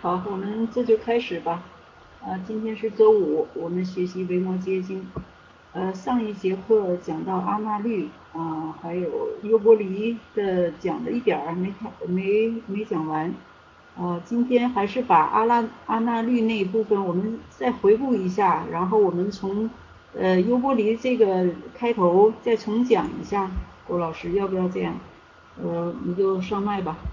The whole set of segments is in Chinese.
好，我们这就开始吧。今天是周五，我们学习维摩诘经。上一节课讲到阿那律还有优波离的讲了一点儿，没讲完。今天还是把阿那律那一部分我们再回顾一下，然后我们从优波离这个开头再重讲一下。郭老师，要不要这样？你就上麦吧。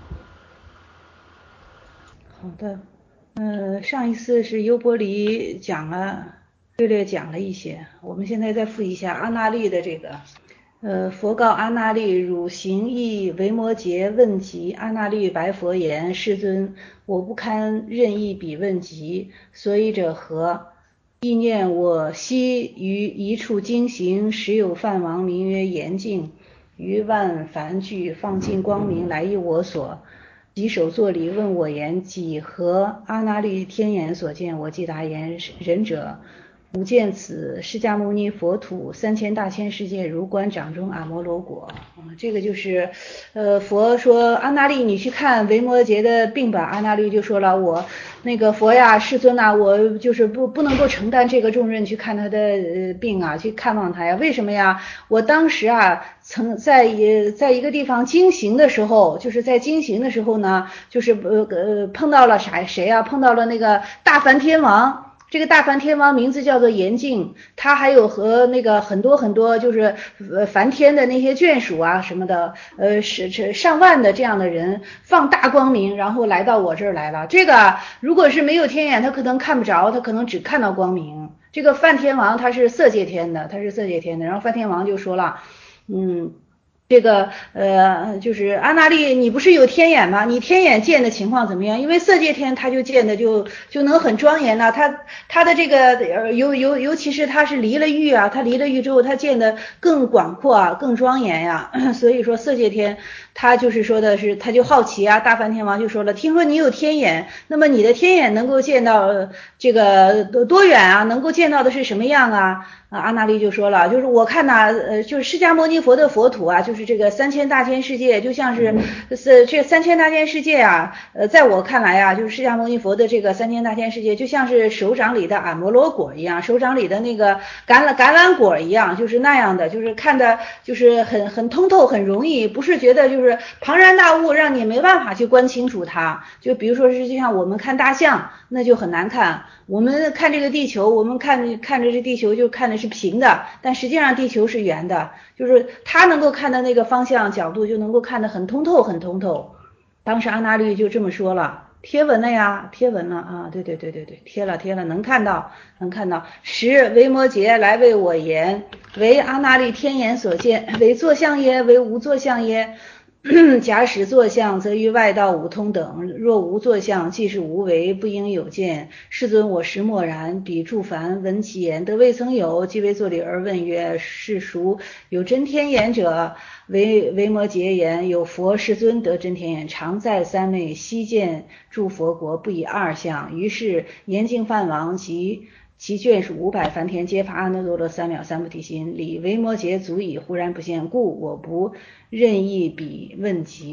好的，上一次是优波离讲了，略讲了一些，我们现在再复习一下阿那律的这个。佛告阿那律：汝行义维摩诘问疾。阿那律白佛言：世尊，我不堪任意比问疾，所以者何？意念我昔于一处经行，时有梵王名曰严净，于万梵具放尽光明来诣我所。稽首作礼，问我言：几何？阿那律天眼所见？我即答言：仁者，吾见此释迦牟尼佛土3000大千世界如观掌中阿摩罗果。这个就是佛说阿那律你去看维摩诘的病吧。阿那律就说了，我那个佛呀，世尊呐，我就是不能够承担这个重任去看他的病啊，去看望他呀。为什么呀？我当时啊曾在一个地方经行的时候，就是在经行的时候呢，就是碰到了谁啊？碰到了那个大梵天王。这个大梵天王名字叫做严净，他还有和那个很多就是梵天的那些眷属啊什么的，是上万的这样的人放大光明，然后来到我这儿来了。这个如果是没有天眼，他可能看不着，他可能只看到光明。这个梵天王他是色界天的，然后梵天王就说了，这个就是阿那律，你不是有天眼吗？你天眼见的情况怎么样？因为色界天他就见的就能很庄严了，他的这个尤其是他是离了欲啊，他离了欲之后，他见的更广阔啊，更庄严呀。所以说色界天他就是说的是，他就好奇啊，大梵天王就说了，听说你有天眼，那么你的天眼能够见到这个多远啊？能够见到的是什么样啊？阿那律就说了，就是我看呐，就是释迦牟尼佛的佛土啊，就是这个3000大千世界，就像是这3000大千世界啊，在我看来啊，就是释迦牟尼佛的这个3000大千世界，就像是手掌里的阿摩罗果一样，手掌里的那个橄榄果一样，就是那样的，就是看的，就是很通透，很容易，不是觉得就是庞然大物，让你没办法去观清楚它。就比如说是就像我们看大象，那就很难看。我们看这个地球，我们看着这地球就看的是平的，但实际上地球是圆的，就是他能够看的那个方向角度就能够看得很通透很通透。当时阿那律就这么说了，贴文了呀，贴文了啊，对，贴了，能看到。时维摩诘来为我言：为阿那律天眼所见，为作相耶？为无作相耶？假使作相，则于外道五通等；若无作相，即是无为，不应有见。世尊，我实默然。彼诸梵闻其言，得未曾有，即为作礼而问曰：是孰有真天眼者？维摩诘言：有佛。世尊得真天眼，常在三昧，悉见诸佛国，不以二相。于是严净梵王及其眷属500梵天，皆发阿耨多罗三藐三菩提心，礼维摩诘足矣，忽然不现，故我不任意比问疾。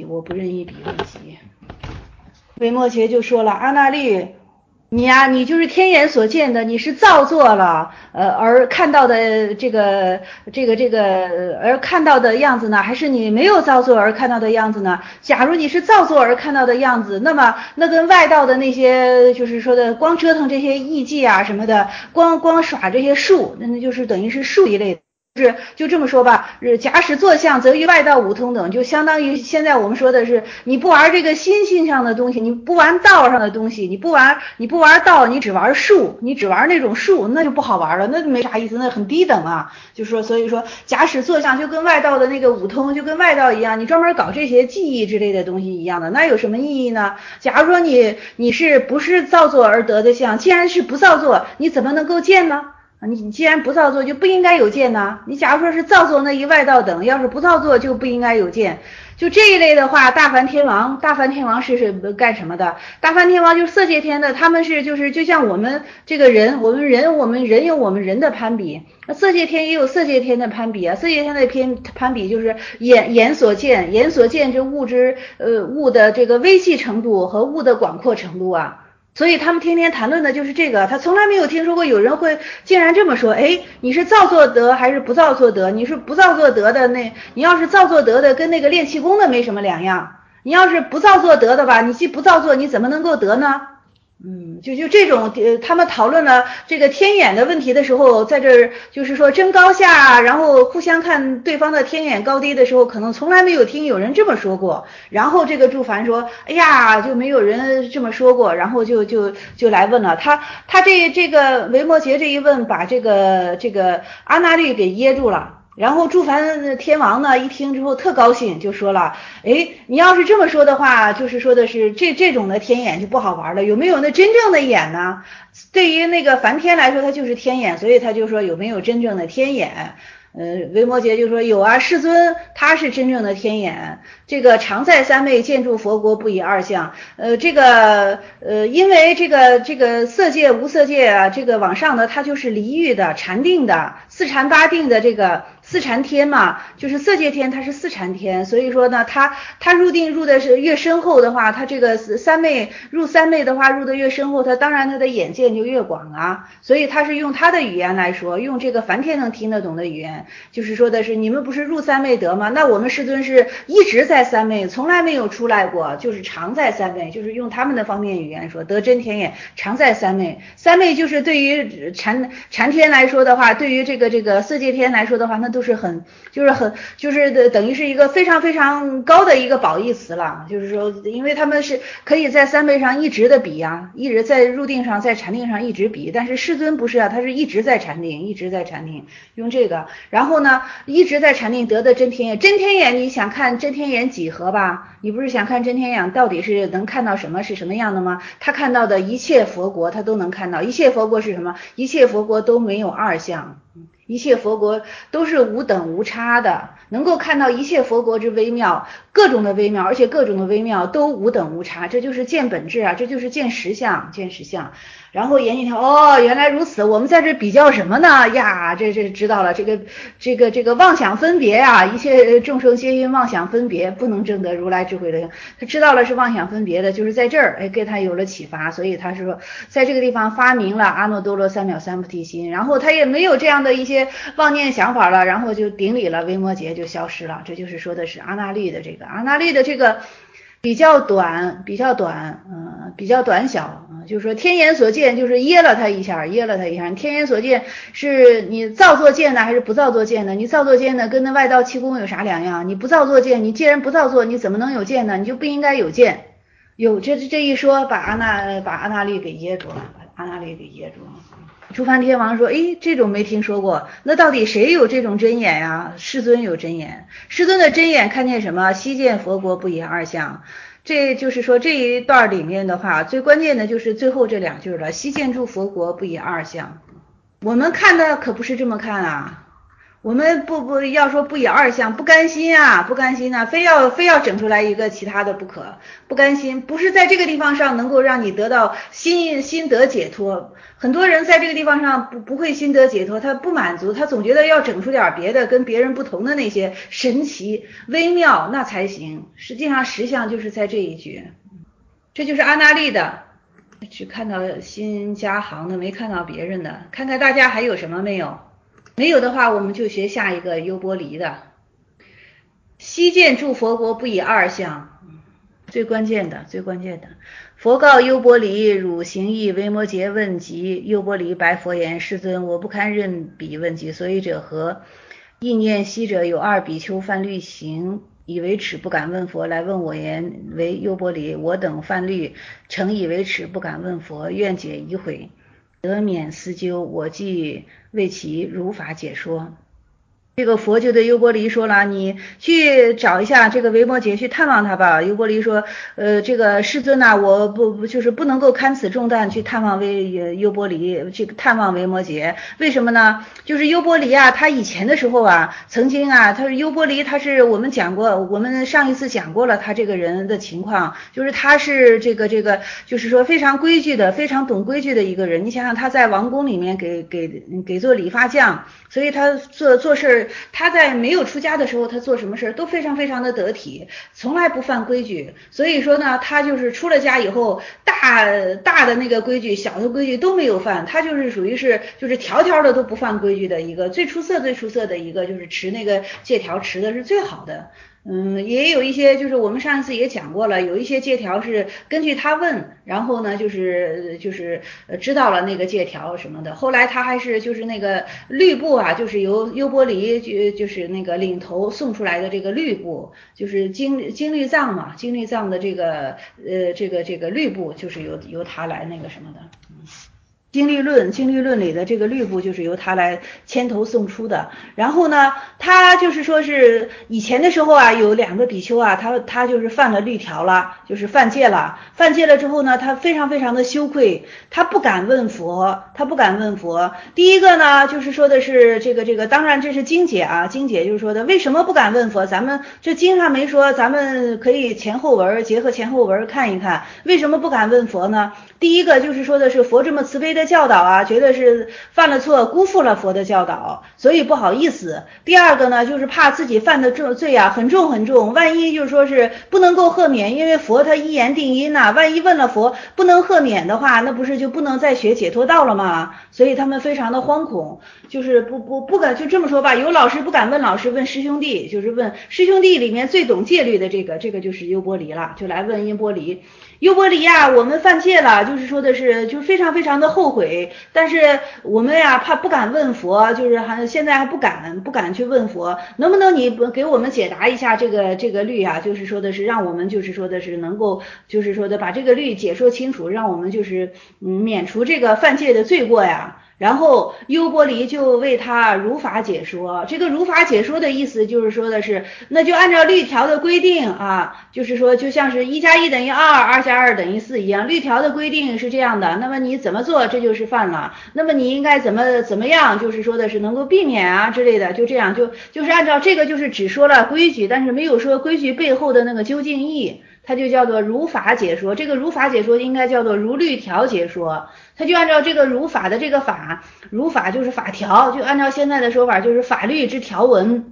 维摩诘就说了，阿那律，你呀，你就是天眼所见的，你是造作了，而看到的而看到的样子呢，还是你没有造作而看到的样子呢？假如你是造作而看到的样子，那么那跟外道的那些就是说的光折腾这些艺伎啊什么的，光耍这些术，那就是等于是术一类的。就这么说吧，假使作相，则于外道五通等，就相当于现在我们说的是，你不玩这个心性上的东西，你不玩道上的东西，你不玩道，你只玩术，你只玩那种术，那就不好玩了，那没啥意思，那很低等啊。就说所以说，假使作相就跟外道的那个五通，就跟外道一样，你专门搞这些技艺之类的东西一样的，那有什么意义呢？假如说你是不是造作而得的相，既然是不造作，你怎么能够见呢？你既然不造作，就不应该有见呐。你假如说是造作那一外道等，要是不造作，就不应该有见。就这一类的话，大梵天王是干什么的？大梵天王就是色界天的，他们是就像我们这个人，我们人有我们人的攀比，色界天也有色界天的攀比啊。色界天的攀比就是眼所见这物的这个微细程度和物的广阔程度啊。 所以他们天天谈论的就是这个，他从来没有听说过有人会竟然这么说，哎，你是造作得还是不造作得？你是不造作得的，你要是造作得的，跟那个练气功的没什么两样。你要是不造作得的吧，你既不造作，你怎么能够得呢？就这种他们讨论了这个天眼的问题的时候，在这儿就是说争高下，然后互相看对方的天眼高低的时候，可能从来没有听有人这么说过。然后这个祝凡说：“哎呀，就没有人这么说过。”然后就来问了他这个维摩诘这一问，把这个阿那律给噎住了。然后祝凡天王呢一听之后特高兴，就说了：“哎，你要是这么说的话，就是说的是这种的天眼就不好玩了。有没有那真正的眼呢？对于那个梵天来说，它就是天眼，所以他就说有没有真正的天眼？”维摩诘就说有啊，世尊他是真正的天眼，这个常在三昧见住佛国不以二相。因为这个色界无色界啊，这个往上的它就是离欲的禅定的四禅八定的这个四禅天嘛，就是色界天它是四禅天，所以说呢它入定入的是越深厚的话，它这个三昧的话入的越深厚，它当然它的眼界就越广啊，所以它是用它的语言来说，用这个梵天能听得懂的语言，就是说的是你们不是入三昧得吗？那我们世尊是一直在三昧，从来没有出来过，就是常在三昧，就是用他们的方面语言说得真天眼常在三昧。三昧就是对于禅天来说的话，对于这个色界天来说的话，那都是就是等于是一个非常非常高的一个褒义词了，就是说因为他们是可以在三昧上一直的比啊，一直在入定上在禅定上一直比，但是世尊不是啊，他是一直在禅定用这个，然后呢一直在禅定得的真天眼。真天眼你想看真天眼几何吧，你不是想看真天眼到底是能看到什么是什么样的吗？他看到的一切佛国他都能看到，一切佛国是什么？一切佛国都没有二相，一切佛国都是无等无差的，能够看到一切佛国之微妙，各种的微妙，而且各种的微妙都无等无差，这就是见本质啊，这就是见实相。然后严一条，原来如此，我们在这比较什么呢？呀，这知道了，这个妄想分别啊，一切众生皆因妄想分别，不能证得如来智慧的。他知道了是妄想分别的，就是在这儿，给他有了启发，所以他说在这个地方发明了阿耨多罗三藐三菩提心，然后他也没有这样的一些妄念想法了，然后就顶礼了维摩诘，就消失了。这就是说的是阿那律的这个比较短小，就是说天眼所见就是噎了他一下。你天眼所见是你造作见的还是不造作见的？你造作见的跟那外道气功有啥两样？你不造作见，你既然不造作，你怎么能有见呢？你就不应该有见。这一说，把阿那律给噎住了。诸梵天王说：“诶，这种没听说过，那到底谁有这种真眼呀？世尊有真眼，世尊的真眼看见什么？悉见佛国不以二相。这就是说这一段里面的话，最关键的就是最后这两句了，悉见诸佛国不以二相。我们看的可不是这么看啊。”我们不要说不以二相，不甘心啊，非要整出来一个其他的不可，不甘心，不是在这个地方上能够让你得到心得解脱。很多人在这个地方上不会心得解脱，他不满足，他总觉得要整出点别的，跟别人不同的那些神奇微妙那才行。实际上实相就是在这一句，这就是阿那律的。只看到心加行的，没看到别人的。看看大家还有什么没有？没有的话，我们就学下一个优波离的。悉见诸佛国不以二相，最关键的。佛告优波离：汝行义。维摩诘问疾。优波离白佛言：世尊，我不堪任彼问疾，所以者何？意念昔者有二比丘犯律行，以为耻不敢问佛，来问我言：为优波离，我等犯律，诚以为耻不敢问佛，愿解疑悔，得免思究。我既为其如法解说。这个佛就对优波离说了，你去找一下这个维摩诘，去探望他吧。优波离说，这个世尊呐，我就是不能够堪此重担去探望优波离，这个探望维摩诘。为什么呢？就是优波离啊，他以前的时候啊，曾经啊，他是优波离，他是我们上一次讲过了他这个人的情况，就是他是这个就是说非常规矩的，非常懂规矩的一个人。你想想他在王宫里面给做理发匠，所以他做事就是他在没有出家的时候，他做什么事都非常非常的得体，从来不犯规矩。所以说呢，他就是出了家以后，大的那个规矩，小的规矩都没有犯，他就是属于是就是条条的都不犯规矩的一个最出色的一个，就是持那个戒条持的是最好的。也有一些就是我们上一次也讲过了，有一些戒条是根据他问，然后呢就是知道了那个戒条什么的。后来他还是就是那个律部啊，就是由优波离就是那个领头送出来的这个律部，就是经律藏嘛，经律藏的这个律部就是由他来那个什么的。经律论里的这个律部就是由他来牵头送出的。然后呢，他就是说是以前的时候啊，有2个比丘啊，他就是犯了律条了，就是犯戒了。犯戒了之后呢，他非常非常的羞愧，他不敢问佛。第一个呢，就是说的是这个，当然这是经解啊，经解就是说的为什么不敢问佛？咱们这经上没说，咱们可以结合前后文看一看，为什么不敢问佛呢？第一个就是说的是佛这么慈悲的教导啊，觉得是犯了错，辜负了佛的教导，所以不好意思。第二个呢，就是怕自己犯的罪啊很重很重，万一就是说是不能够赦免，因为佛他一言定音呐，万一问了佛不能赦免的话，那不是就不能再学解脱道了吗？所以他们非常的惶恐，就是不敢，就这么说吧，有老师不敢问老师，问师兄弟，就是问师兄弟里面最懂戒律的这个就是优波离了，就来问优波离。优波离呀，我们犯戒了，就是说的是，就是非常非常的后悔，但是我们呀怕不敢问佛，就是现在还不敢去问佛，能不能你给我们解答一下这个律啊？就是说的是让我们就是说的是能够就是说的把这个律解说清楚，让我们就是免除这个犯戒的罪过呀。然后优波离就为他如法解说，这个如法解说的意思就是说的是，那就按照律条的规定啊，就是说就像是1+1等于2，2+2等于4一样，律条的规定是这样的，那么你怎么做这就是犯了，那么你应该怎么样，就是说的是能够避免啊之类的，就这样就是按照这个就是只说了规矩，但是没有说规矩背后的那个究竟意。它就叫做如法解说，这个如法解说应该叫做如律条解说，它就按照这个如法的这个法，如法就是法条，就按照现在的说法就是法律之条文，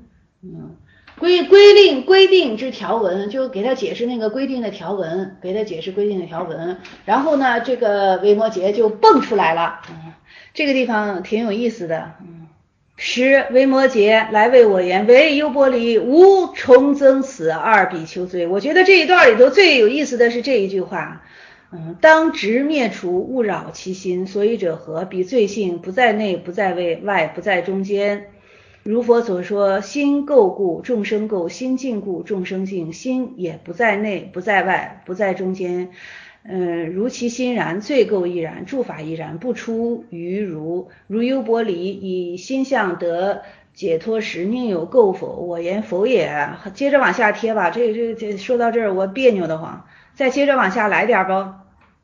规定之条文，就给他解释那个规定的条文，然后呢，这个维摩诘就蹦出来了，这个地方挺有意思的，时维摩诘来为我言，唯优波离无重增此2比丘罪。我觉得这一段里头最有意思的是这一句话，当直灭除，勿扰其心，所以者何？彼罪性不在内，不在外，不在中间。如佛所说，心垢故众生垢，心净故众生净，心也不在内，不在外，不在中间。如其心然，罪垢亦然，诸法亦然，不出于如优波离以心相得解脱时，宁有垢否？我言否也。接着往下贴吧，这说到这儿我别扭的慌，再接着往下来点吧。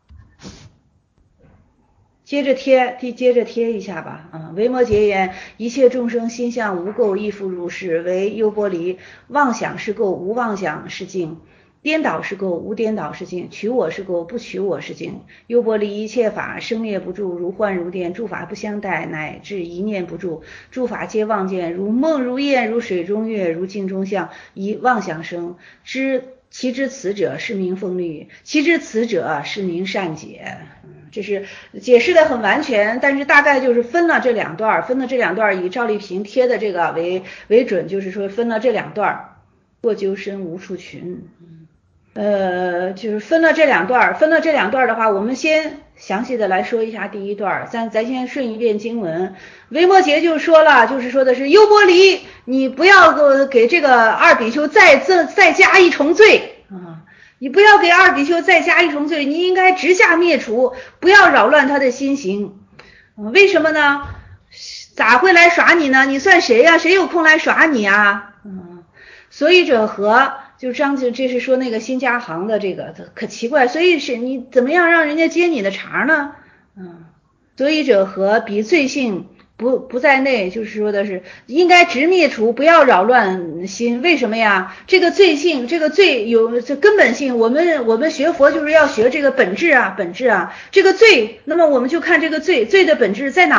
接着贴一下吧。维摩诘言，一切众生心相无垢，亦复如是。唯优波离，妄想是垢，无妄想是净；颠倒是垢，无颠倒是净；取我是垢，不取我是净。优波离，一切法生灭不住，如幻如电，诸法不相待，乃至一念不住。诸法皆妄见，如梦如魇，如水中月，如镜中像，以妄想生。其知此者是名风律，其知此者是名善解。这是解释的很完全，但是大概就是分了这两段，以赵丽萍贴的这个为准，就是说分了这两段，过究深无处寻。就是分了这两段的话，我们先详细的来说一下第一段，咱先顺一遍经文。维摩诘就说了，就是说的是优波离，你不要给这个2比丘再加一重罪啊！你不要给2比丘再加一重罪，你应该直下灭除，不要扰乱他的心行。为什么呢？咋会来耍你呢？你算谁呀？谁有空来耍你啊？所以者何？就这是说那个新加行的这个可奇怪，所以是你怎么样让人家接你的茬呢？所以者何？彼罪性不在内，就是说的是应该直灭除，不要扰乱心。为什么呀？这个罪性，这个罪有这根本性，我们学佛就是要学这个本质啊。这个罪，那么我们就看这个罪的本质在哪儿？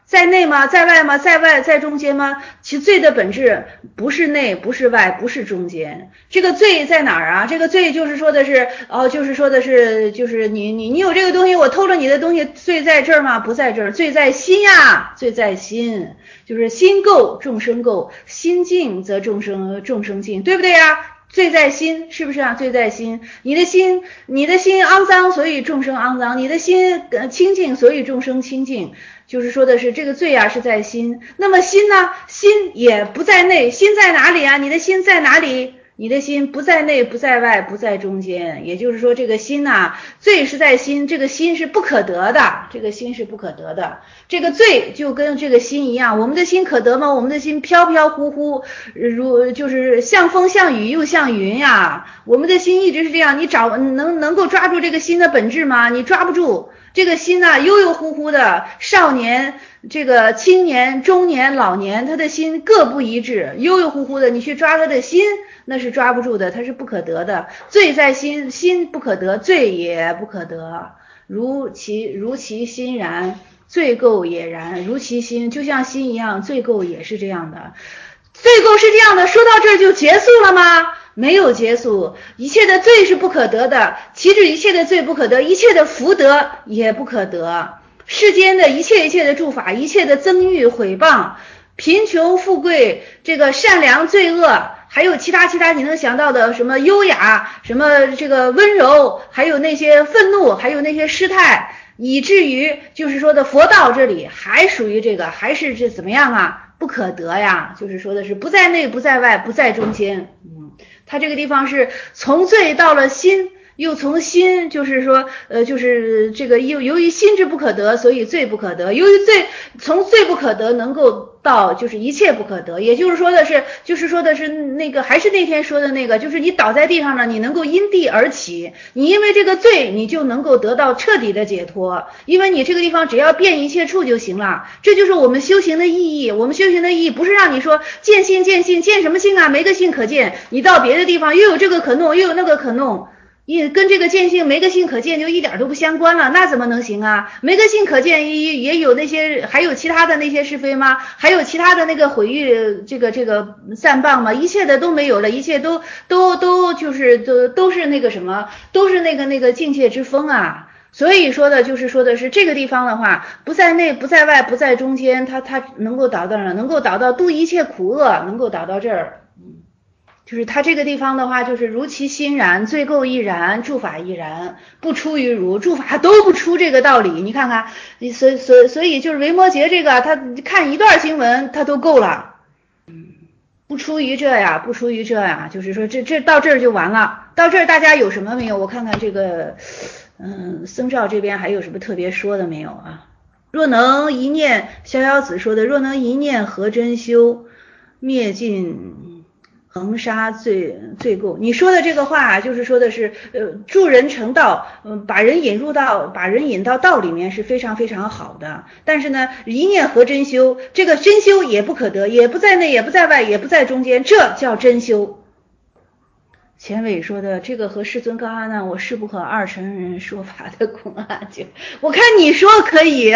在内吗？在外吗？在外在中间吗？其罪的本质不是内，不是外，不是中间。这个罪在哪儿啊？这个罪就是说的是就是你有这个东西，我偷了你的东西，罪在这儿吗？不在这儿，罪在心呀，罪在心，就是心垢众生垢，心净则众生净，对不对呀？罪在心，是不是啊？罪在心，你的心肮脏，所以众生肮脏；你的心清净，所以众生清净。就是说的是这个罪啊是在心，那么心呢？心也不在内，心在哪里啊？你的心在哪里？你的心不在内，不在外，不在中间。也就是说，这个心呐，罪是在心，这个心是不可得的，这个心是不可得的。这个罪就跟这个心一样，我们的心可得吗？我们的心飘飘忽忽，就是像风像雨又像云呀。我们的心一直是这样，你能够抓住这个心的本质吗？你抓不住。这个心呢，悠悠忽忽的，少年、这个青年、中年、老年，他的心各不一致，悠悠忽忽的，你去抓他的心，那是抓不住的，他是不可得的。罪在心，心不可得，罪也不可得。如其心然，罪垢也然。如其心，就像心一样，罪垢也是这样的。罪垢是这样的，说到这儿就结束了吗？没有结束，一切的罪是不可得的，岂止一切的罪不可得，一切的福德也不可得。世间的一切的诸法，一切的增欲毁谤，贫穷富贵，这个善良罪恶，还有其他你能想到的什么优雅，什么这个温柔，还有那些愤怒，还有那些失态，以至于就是说的佛道这里还属于这个，还是这怎么样啊？不可得呀，就是说的是不在内，不在外，不在中间。他这个地方是从罪到了心，又从心，就是说就是这个由于心之不可得，所以罪不可得。由于从罪不可得能够到就是一切不可得，也就是说的是那个还是那天说的那个，就是你倒在地上呢，你能够因地而起，你因为这个罪，你就能够得到彻底的解脱，因为你这个地方只要遍一切处就行了。这就是我们修行的意义。我们修行的意义不是让你说见性见什么性啊？没个性可见，你到别的地方又有这个可弄，又有那个可弄。跟这个见性没个性可见就一点都不相关了，那怎么能行啊？没个性可见也有那些，还有其他的那些是非吗？还有其他的那个毁誉这个散谤吗？一切的都没有了，一切都就是都是那个什么，都是那个境界之风啊。所以说的是这个地方的话，不在内，不在外，不在中间，它能够导到哪？能够导到度一切苦厄，能够导到这儿。就是他这个地方的话，就是如其心然，罪垢亦然，诸法亦然，不出于如，诸法都不出这个道理。你看看，所以就是维摩诘这个，他看一段经文他都够了。不出于这呀，不出于这呀，就是说这到这儿就完了。到这儿大家有什么没有？我看看这个，僧兆这边还有什么特别说的没有啊？若能一念，逍遥子说的，若能一念合真修，灭尽恒沙罪垢。你说的这个话就是说的是助人成道，把人引到道里面是非常非常好的。但是呢，一念合真修，这个真修也不可得，也不在内，也不在外，也不在中间，这叫真修。钱伟说的这个和世尊高阿难，我誓不和二乘人说法的公案就，我看你说可以，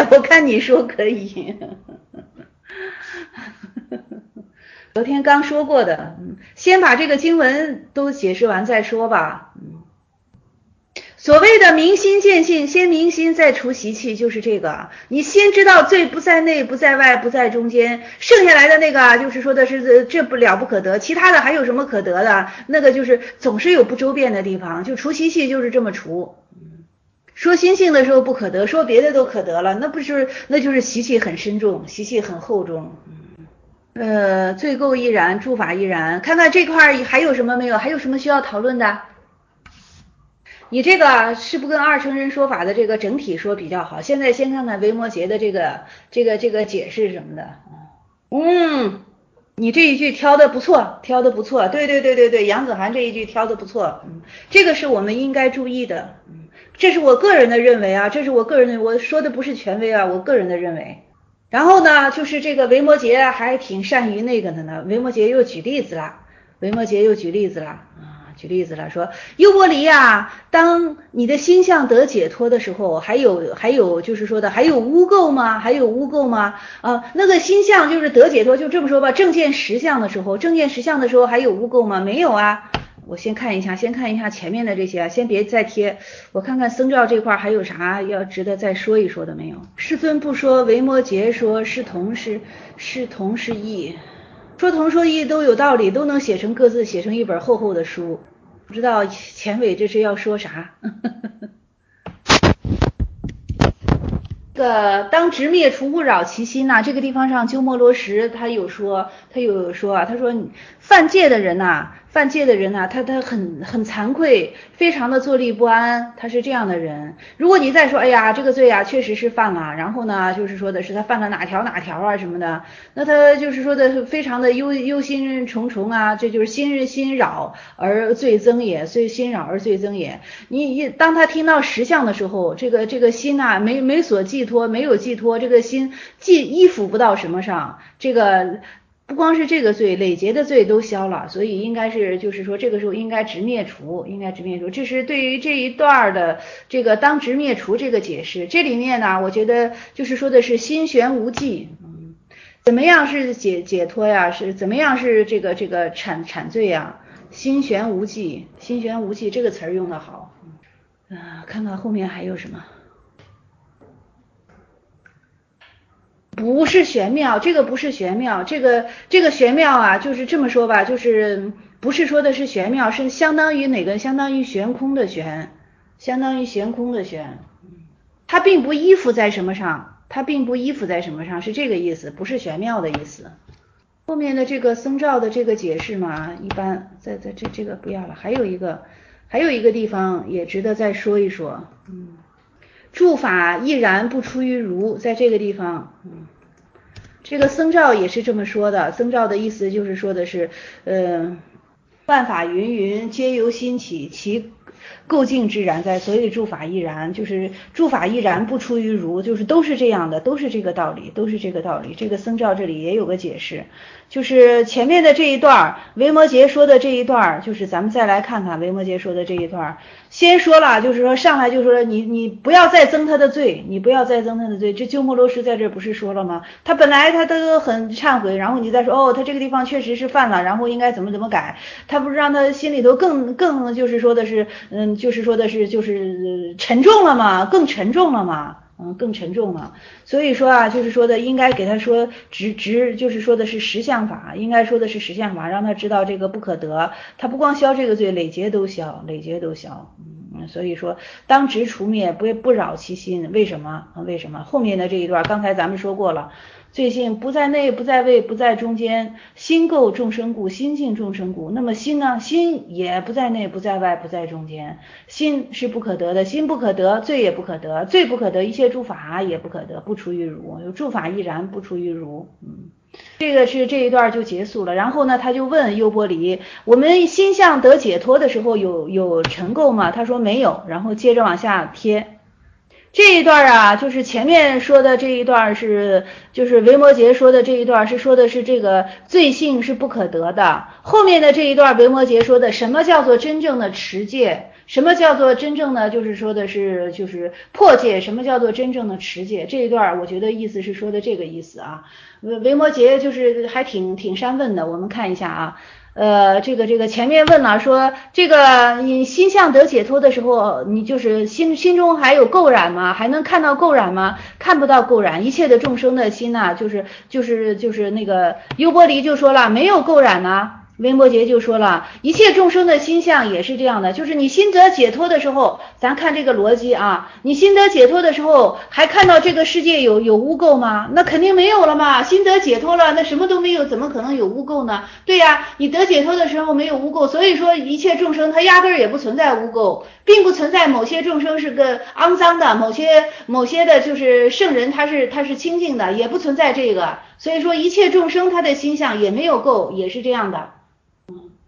昨天刚说过的，先把这个经文都解释完再说吧。所谓的明心见性，先明心再除习气，就是这个。你先知道罪不在内，不在外，不在中间，剩下来的那个就是说的是这不了不可得，其他的还有什么可得的？那个就是总是有不周遍的地方，就除习气就是这么除。说心性的时候不可得，说别的都可得了，那就是习气很深重，习气很厚重。罪垢亦然，诸法亦然。看看这块还有什么没有？还有什么需要讨论的？你这个是不跟二乘人说法的这个整体说比较好？现在先看看维摩诘的这个解释什么的。你这一句挑的不错，对，杨子涵这一句挑的不错，这个是我们应该注意的，这是我个人的认为啊，我说的不是权威啊，我个人的认为。然后呢，就是这个维摩诘还挺善于那个的呢，维摩诘又举例子了， 举例子了，说优波离啊，当你的心相得解脱的时候，还有就是说的还有污垢吗？还有污垢吗？那个心相就是得解脱，就这么说吧，正见实相的时候还有污垢吗？没有啊。我先看一下前面的这些，先别再贴，我看看僧照这块还有啥要值得再说一说的没有？世尊不说，维摩诘说，是同是异，说同说异都有道理，都能各自写成一本厚厚的书，不知道前尾这是要说啥。这个当执灭除勿扰其心呐，这个地方上鸠摩罗什他有说啊，他说犯戒的人呐，他很惭愧，非常的坐立不安，他是这样的人。如果你再说，哎呀，这个罪啊确实是犯了，然后呢，就是说的是他犯了哪条啊什么的，那他就是说的非常的忧心忡忡啊，这就是心扰而罪增也，所以心扰而罪增也。当他听到实相的时候，这个心呐，没所寄托，没有寄托，这个心依附不到什么上，这个不光是这个罪，累劫的罪都消了，所以应该是就是说这个时候应该执灭除。这是对于这一段的这个当执灭除这个解释。这里面呢，我觉得就是说的是心悬无忌，怎么样是解脱呀？是怎么样是这个产罪呀？心悬无忌这个词儿用得好。看看后面还有什么。不是玄妙，这个不是玄妙，这个玄妙啊，就是这么说吧，就是不是说的是玄妙，是相当于哪个？相当于悬空的悬，它并不依附在什么上，是这个意思，不是玄妙的意思。后面的这个僧照的这个解释嘛，一般在这个不要了，还有一个地方也值得再说一说。诸法亦然不出于如，在这个地方，这个僧照也是这么说的。僧照的意思就是说的是，万法云云，皆由心起，其构境之然在。所以诸法亦然，就是诸法亦然不出于如，就是都是这样的，都是这个道理。这个僧照这里也有个解释，就是前面的这一段，维摩诘说的这一段，就是咱们再来看看维摩诘说的这一段。先说了，就是说上来就说你不要再增他的罪，这鸠摩罗什在这不是说了吗？他本来他都很忏悔，然后你再说他这个地方确实是犯了，然后应该怎么改，他不是让他心里头更就是说的是沉重了嘛，更沉重了。所以说啊，就是说的应该给他说就是说的是实相法，让他知道这个不可得，他不光消这个罪，累劫都消。所以说当执除灭，不扰其心。为什么？后面的这一段刚才咱们说过了，罪性不在内，不在位，不在中间，心构众生故，心性众生故。那么心呢？心也不在内，不在外，不在中间。心是不可得的，心不可得，罪也不可得，罪不可得，一切诸法也不可得，不出于如。有诸法亦然，不出于如。这个是这一段就结束了。然后呢，他就问优波离，我们心相得解脱的时候有尘垢吗？他说没有。然后接着往下贴。这一段啊，就是前面说的这一段就是维摩诘说的这一段说的是这个罪性是不可得的。后面的这一段维摩诘说的什么叫做真正的持戒，什么叫做真正的就是说的是就是破戒，什么叫做真正的持戒。这一段我觉得意思是说的这个意思啊。维摩诘就是还挺善问的，我们看一下啊。这个前面问了说，这个你心相得解脱的时候，你就是心中还有垢染吗？还能看到垢染吗？看不到垢染，一切的众生的心呐，就是那个优波离就说了，没有垢染啊。维摩诘就说了，一切众生的心相也是这样的，就是你心得解脱的时候，咱看这个逻辑啊，你心得解脱的时候，还看到这个世界有污垢吗？那肯定没有了嘛，心得解脱了，那什么都没有，怎么可能有污垢呢？对呀，你得解脱的时候没有污垢，所以说一切众生他压根儿也不存在污垢，并不存在某些众生是个肮脏的，某些的就是圣人他是清净的，也不存在这个，所以说一切众生他的心相也没有垢，也是这样的。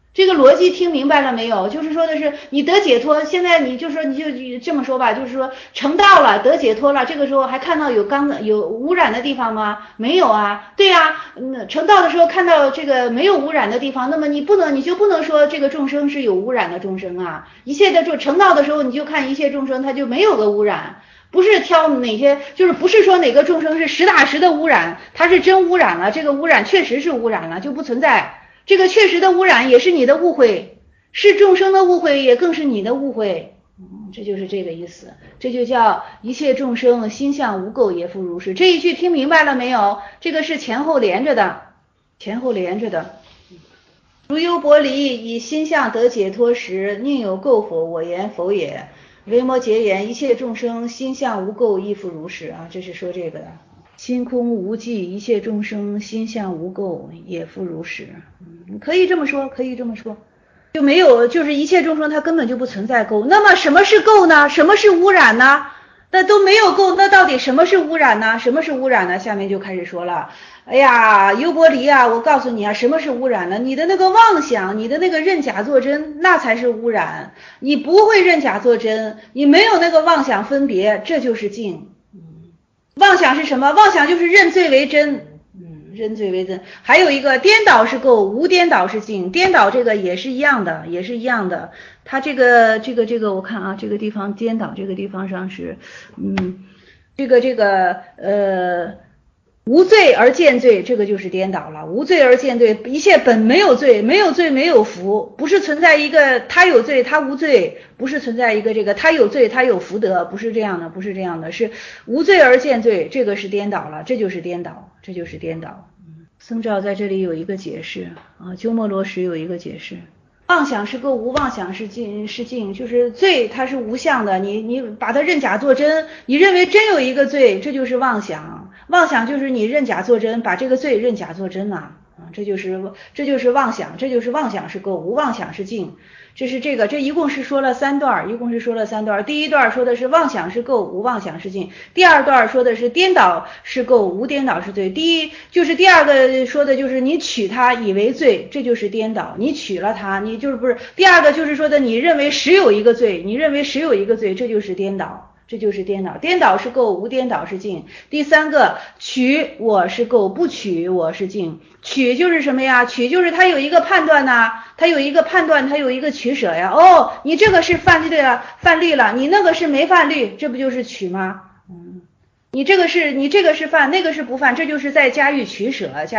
这个逻辑听明白了没有？就是说的是你得解脱，现在你就说你就这么说吧，就是说成道了，得解脱了，这个时候还看到有污染的地方吗？没有啊，对啊，成道的时候看到这个没有污染的地方，那么你就不能说这个众生是有污染的众生啊，一切的成道的时候你就看一切众生它就没有个污染。不是挑哪些，就是不是说哪个众生是实打实的污染，它是真污染了，这个污染确实是污染了，就不存在。这个确实的污染也是你的误会，是众生的误会，也更是你的误会。这就是这个意思，这就叫一切众生心相无垢也复如是。这一句听明白了没有？这个是前后连着的，前后连着的。如优婆离以心相得解脱时，宁有垢否？我言否也。维摩诘言：一切众生心相无垢亦复如是啊，这是说这个的。心空无际，一切众生心相无垢也复如是。可以这么说，可以这么说，就没有，就是一切众生它根本就不存在垢。那么什么是垢呢？什么是污染呢？那都没有垢，那到底什么是污染呢？什么是污染呢？下面就开始说了。哎呀，优婆离啊，我告诉你啊，什么是污染呢？你的那个妄想，你的那个认假作真，那才是污染。你不会认假作真，你没有那个妄想分别，这就是净。妄想是什么？妄想就是认罪为真，认罪为真。还有一个颠倒是垢，无颠倒是净。颠倒这个也是一样的，也是一样的。它这个我看啊，这个地方颠倒这个地方上是，无罪而见罪，这个就是颠倒了。无罪而见罪，一切本没有罪，没有罪没有福，不是存在一个他有罪他无罪，不是存在一个这个他有罪他有福德，不是这样的，不是这样的，是无罪而见罪，这个是颠倒了，这就是颠倒，这就是颠倒。僧肇在这里有一个解释啊，鸠摩罗什有一个解释。妄想是垢，无妄想是净，就是罪它是无相的，你把它认假作真，你认为真有一个罪，这就是妄想。妄想就是你认假作真，把这个罪认假作真了这就是妄想，这就是妄想是垢，无妄想是净。这一共是说了三段，第一段说的是妄想是垢，无妄想是净。第二段说的是颠倒是垢，无颠倒是罪。第二个说的就是你取它以为罪，这就是颠倒。你取了它，你就是不是。第二个就是说的你认为实有一个罪，这就是颠倒。这就是颠倒，颠倒是垢，无颠倒是净。第三个，取我是垢，不取我是净。取就是什么呀？取就是他有一个判断呐，他有一个判断，他有一个取舍呀。哦，你这个是犯律了，你那个是没犯律，这不就是取吗？你这个是犯，那个是不犯，这就是在加以取舍了。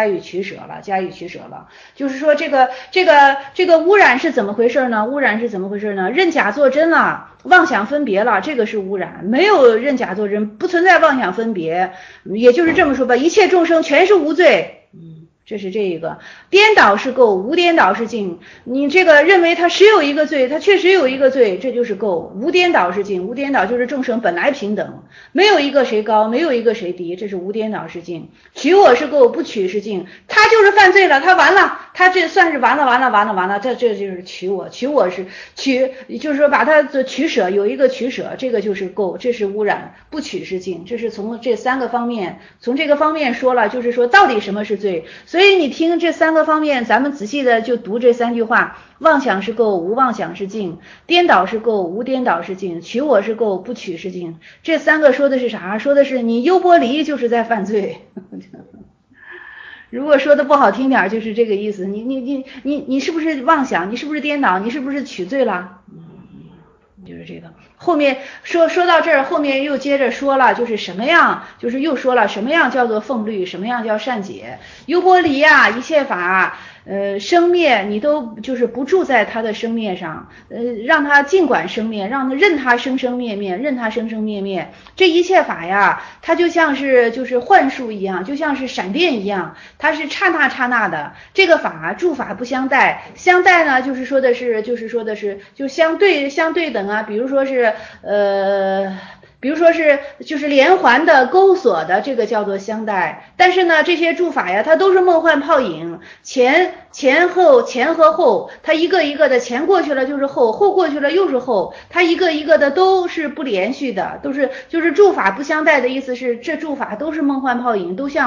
就是说这个污染是怎么回事呢？认假作真了，妄想分别了，这个是污染。没有认假作真，不存在妄想分别，也就是这么说吧，一切众生全是无罪。这是这个颠倒是垢，无颠倒是净。你这个认为他实有一个罪，他确实有一个罪，这就是垢。无颠倒是净，无颠倒就是众生本来平等，没有一个谁高，没有一个谁低，这是无颠倒是净。取我是垢，不取是净。他就是犯罪了，他完了，他这算是完了，这就是取我是取，就是说把他的取舍有一个取舍，这个就是垢，这是污染。不取是净，这是从这三个方面，从这个方面说了，就是说到底什么是罪。所以你听这三个方面，咱们仔细的就读这三句话：妄想是垢，无妄想是净；颠倒是垢，无颠倒是净；取我是垢，不取是净。这三个说的是啥？说的是你优婆离就是在犯罪。如果说的不好听点，就是这个意思。你是不是妄想？你是不是颠倒？你是不是取罪了？就是这个。后面说到这儿，后面又接着说了，就是什么样，就是又说了什么样叫做奉律，什么样叫善解。优婆离啊，一切法生灭你都就是不住在它的生灭上，让它尽管生灭，任它生生灭灭。这一切法呀，它就像是就是幻术一样，就像是闪电一样，它是刹那的。这个法诸法不相待，相待呢就是说的是就相对等啊，比如说是就是连环的勾锁的，这个叫做相待。但是呢，这些诸法呀，它都是梦幻泡影，前和后，它一个一个的前过去了就是后，后过去了又是后，它一个一个的都是不连续的，就是诸法不相待的意思是这诸法都是梦幻泡影，都像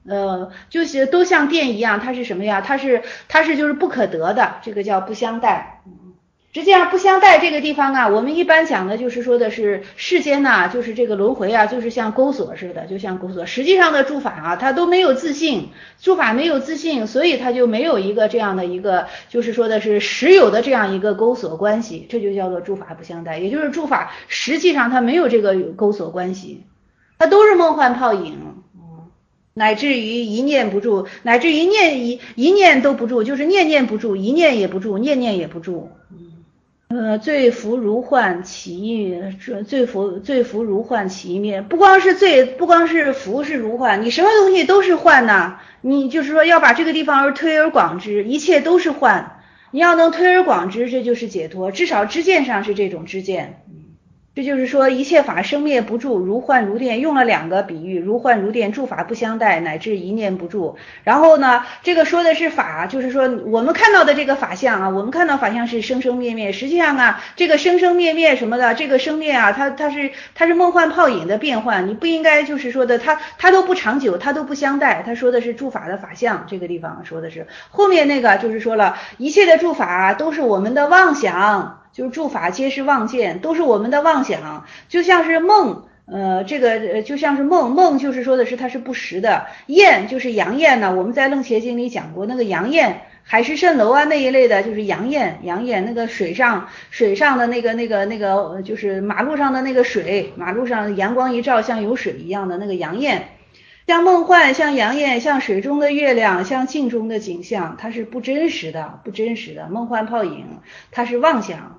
就是都像电一样，它是什么呀？它是就是不可得的，这个叫不相待。实际上不相待这个地方啊，我们一般讲的就是说的是世间呐，就是这个轮回啊，就是像钩索似的，就像钩索。实际上的诸法啊，它都没有自性，诸法没有自性，所以它就没有一个这样的一个，就是说的是实有的这样一个钩索关系，这就叫做诸法不相待。也就是诸法实际上它没有这个钩索关系，它都是梦幻泡影。乃至于一念不住，乃至于一念都不住，就是念念不住，一念也不住，念念也不住。罪福如幻起一，罪福如幻起一灭。不光是罪，不光是福是如幻，你什么东西都是幻呐。你就是说要把这个地方推而广之，一切都是幻。你要能推而广之，这就是解脱，至少知见上是这种知见。这就是说一切法生灭不住，如幻如电，用了两个比喻，如幻如电，诸法不相待，乃至一念不住。然后呢，这个说的是法，就是说我们看到的这个法相啊，我们看到法相是生生灭灭，实际上啊，这个生生灭灭什么的，这个生灭啊，它是梦幻泡影的变换，你不应该就是说的它都不长久，它都不相待。他说的是诸法的法相，这个地方说的是后面那个就是说了一切的诸法都是我们的妄想。就是诸法皆是妄见，都是我们的妄想，就像是梦，这个就像是梦就是说的是它是不实的，焰就是阳焰呢，我们在楞伽经里讲过那个阳焰，海市蜃楼啊那一类的，就是阳焰那个水上的那个就是马路上的那个水，马路上阳光一照像有水一样的那个阳焰。像梦幻，像阳焰，像水中的月亮，像镜中的景象，它是不真实的，梦幻泡影，它是妄想，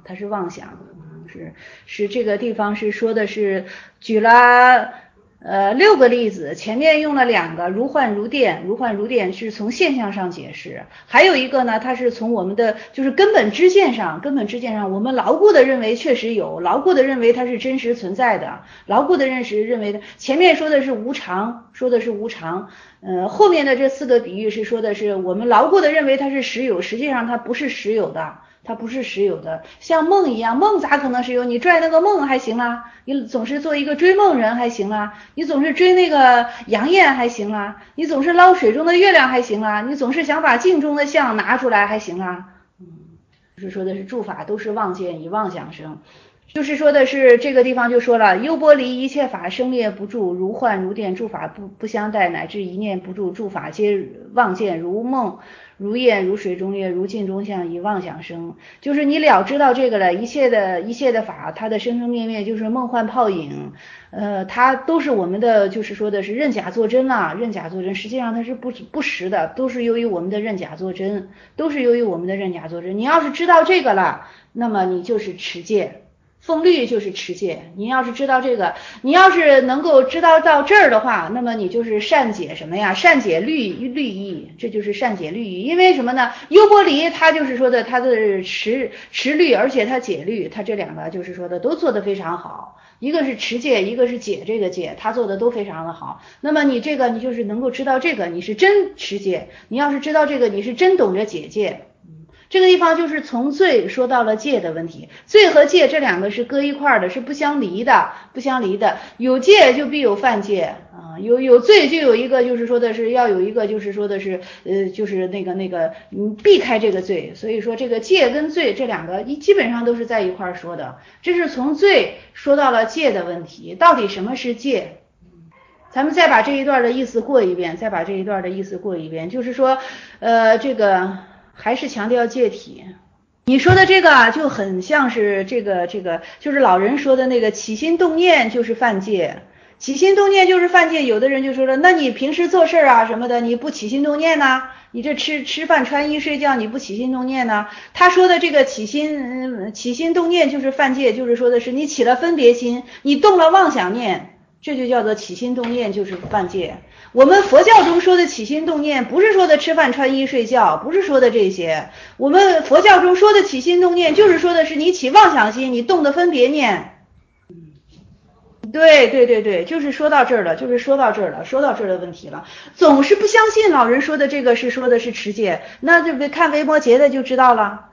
是这个地方是说的是举了6个例子，前面用了2个，如幻如电是从现象上解释，还有一个呢，它是从我们的就是根本知见上，我们牢固的认为确实有，牢固的认为它是真实存在的，牢固的认为的。前面说的是无常，后面的这4个比喻是说的是我们牢固的认为它是实有，实际上它不是实有的。像梦一样，梦咋可能是有？你拽那个梦还行啦，你总是做一个追梦人还行啦，你总是追那个阳焰还行啦，你总是捞水中的月亮还行啦，你总是想把镜中的像拿出来还行啦。就是说的是诸法都是妄见，以妄想生。就是说的是这个地方就说了，优波离一切法生灭不住，如幻如电，诸法不相待，乃至一念不住，诸法皆妄见，如梦如焰，如水中月，如镜中像，以妄想生。就是你了知道这个了，一切的法，它的生生灭灭就是梦幻泡影，它都是我们的，就是说的是认假作真啦，实际上它是不实的，都是由于我们的认假作真，你要是知道这个了，那么你就是持戒。奉律就是持戒，你要是知道这个，你要是能够知道到这儿的话，那么你就是善解什么呀？善解律义，这就是善解律义。因为什么呢？优波离他就是说的，他的持律，而且他解律，他这2个就是说的都做得非常好。一个是持戒，一个是解这个戒，他做的都非常的好。那么你这个，你就是能够知道这个，你是真持戒；你要是知道这个，你是真懂得解戒。这个地方就是从罪说到了戒的问题，罪和戒这2个是搁一块的，是不相离的。有戒就必有犯戒啊，有罪就有一个就是说的是要有一个就是说的是就是那个避开这个罪，所以说这个戒跟罪这2个基本上都是在一块说的。这是从罪说到了戒的问题，到底什么是戒？咱们再把这一段的意思过一遍，就是说这个还是强调戒体。你说的这个就很像是这个就是老人说的那个起心动念就是犯戒，有的人就说了，那你平时做事啊什么的你不起心动念呢？你这吃饭穿衣睡觉你不起心动念呢？他说的这个起心动念就是犯戒，就是说的是你起了分别心，你动了妄想念，这就叫做起心动念，就是犯戒。我们佛教中说的起心动念，不是说的吃饭穿衣睡觉，不是说的这些。我们佛教中说的起心动念，就是说的是你起妄想心，你动的分别念。对，就是说到这儿了，说到这儿的问题了。总是不相信老人说的这个是说的是持戒，那就看维摩诘的就知道了。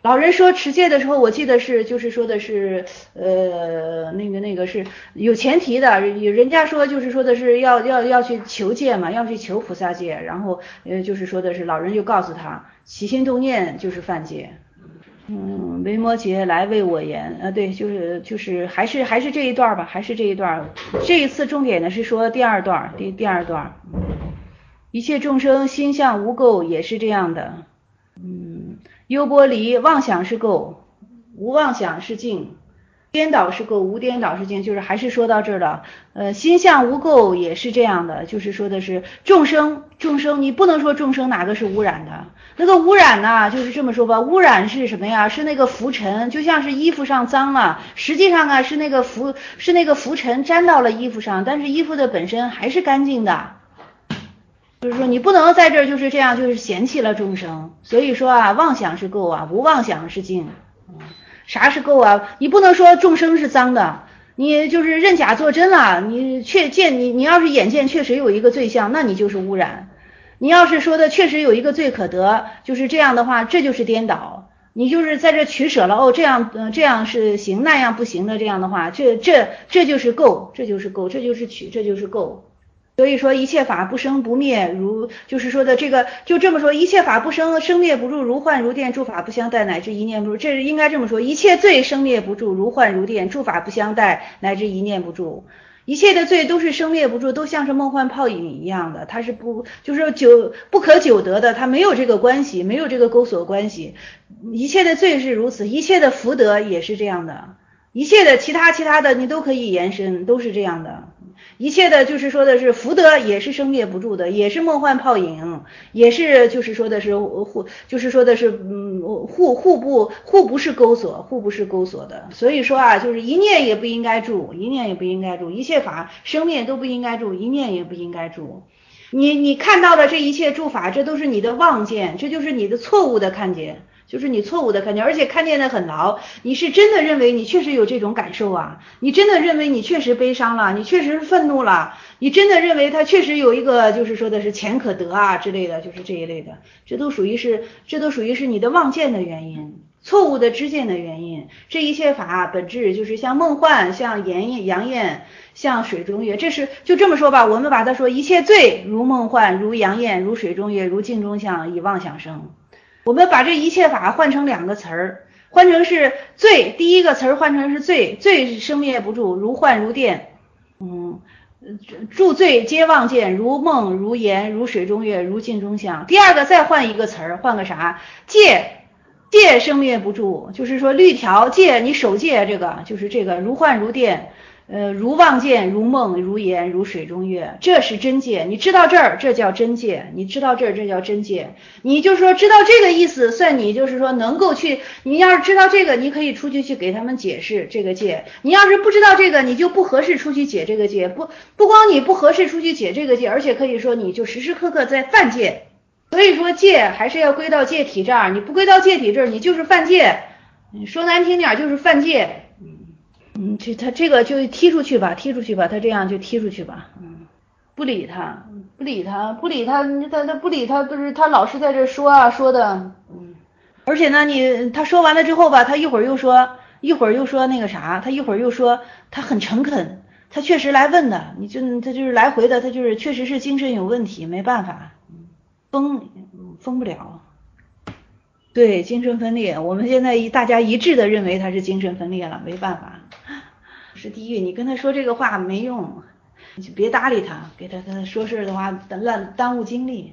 老人说持戒的时候，我记得是就是说的是那个是有前提的，人家说就是说的是要去求戒嘛，要去求菩萨戒，然后就是说的是老人就告诉他起心动念就是犯戒。维摩诘来为我言，对，就是还是这一段吧，还是这一段。这一次重点的是说第二段，第二段。一切众生心相无垢也是这样的。优波离，妄想是垢，无妄想是净，颠倒是垢，无颠倒是净，就是还是说到这儿了。心相无垢也是这样的，就是说的是众生，你不能说众生哪个是污染的。那个污染呢，就是这么说吧，污染是什么呀？是那个浮尘，就像是衣服上脏了，实际上啊是那个浮尘沾到了衣服上，但是衣服的本身还是干净的。就是说你不能在这儿就是这样，就是嫌弃了众生。所以说啊，妄想是垢啊，无妄想是净。啥是垢啊？你不能说众生是脏的，你就是认假作真了，你要是眼见确实有一个罪相，那你就是污染。你要是说的确实有一个罪可得，就是这样的话，这就是颠倒。你就是在这取舍了，这样是行，那样不行的，这样的话，这就是垢，这就是垢，这就是取，这就是垢。所以说一切法不生不灭，如就是说的这个就这么说，一切法不生，生灭不住，如幻如电，诸法不相待，乃至一念不住。这应该这么说，一切罪生灭不住，如幻如电，诸法不相待，乃至一念不住。一切的罪都是生灭不住，都像是梦幻泡影一样的，它是就是不可久得的，它没有这个关系，没有这个勾锁关系。一切的罪是如此，一切的福德也是这样的，一切的其他的你都可以延伸，都是这样的。一切的就是说的是福德也是生灭不住的，也是梦幻泡影，也是就是说的是就是说的是互不是勾锁，互不是勾锁的。所以说啊，就是一念也不应该住，一念也不应该住，一切法生灭都不应该住，一念也不应该住。你看到的这一切诸法，这都是你的妄见，这就是你的错误的看见，就是你错误的看见，而且看见的很牢。你是真的认为你确实有这种感受啊，你真的认为你确实悲伤了，你确实愤怒了，你真的认为他确实有一个就是说的是钱可得啊之类的，就是这一类的，这都属于是你的妄见的原因，错误的知见的原因。这一切法本质就是像梦幻，像阳焰，像水中月。这是就这么说吧，我们把它说一切罪如梦幻，如阳焰，如水中月，如镜中像，以妄想生。我们把这一切法换成两个词儿，换成是罪，第一个词儿换成是罪，罪生灭不住，如幻如电，住罪皆妄见，如梦如言，如水中月，如镜中像。第二个再换一个词儿，换个啥？戒生灭不住，就是说律条戒，你守戒这个就是这个如幻如电，如妄见，如梦，如言，如水中月，这是真戒。你知道这儿，这叫真戒；你知道这儿，这叫真戒。你就说知道这个意思，算你就是说能够去。你要是知道这个，你可以出去给他们解释这个戒；你要是不知道这个，你就不合适出去解这个戒。不光你不合适出去解这个戒，而且可以说你就时时刻刻在犯戒。所以说戒还是要归到戒体这儿，你不归到戒体这儿，你就是犯戒。你说难听点就是犯戒。他这个就踢出去吧，他这样就踢出去吧。不理他，他不理他，不是他老是在这说啊说的。而且呢，他说完了之后吧，他一会儿又说那个啥，他一会儿又说他很诚恳，他确实来问的，他就是来回的，他就是确实是精神有问题，没办法。疯不了，对，精神分裂，我们现在大家一致的认为他是精神分裂了，没办法，是地狱。你跟他说这个话没用，你就别搭理他，给他说事的话耽误精力。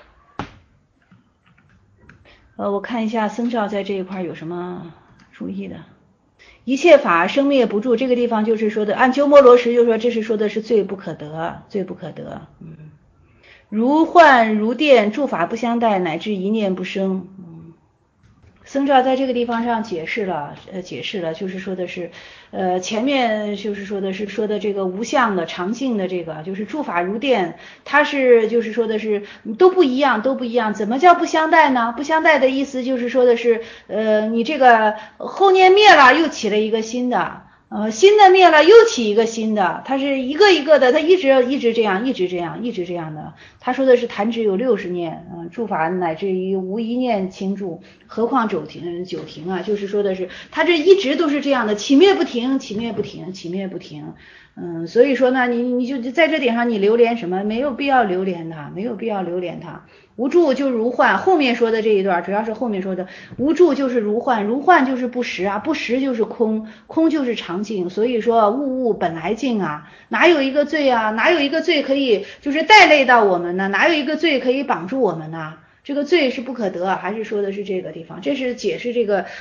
我看一下僧肇在这一块有什么注意的。一切法生灭不住，这个地方就是说的，按鸠摩罗什就说这是说的是罪不可得，罪不可得。如幻如电，诸法不相待，乃至一念不生。僧肇在这个地方上解释了，就是说的是，前面就是说的这个无相的常性的这个，就是诸法如电，它是就是说的是都不一样。怎么叫不相待呢？不相待的意思就是说的是，你这个后念灭了，又起了一个新的。 新的灭了又起一个新的，它是一个一个的，它一直这样，一直这样的。他说的是弹指有60念，诸法乃至于无一念轻住，何况九停啊，就是说的是他这一直都是这样的，起灭不停，起灭不停，起灭不停。所以说呢，你就在这点上你留恋什么？没有必要留恋它，没有必要留恋它。无住就如幻，后面说的这一段主要是后面说的无住就是如幻，如幻就是不实啊，不实就是空，空就是常静。所以说物本来静啊，哪有一个罪啊？哪有一个罪可以就是带累到我们呢？哪有一个罪可以绑住我们呢？这个罪是不可得，还是说的是这个地方？这是解释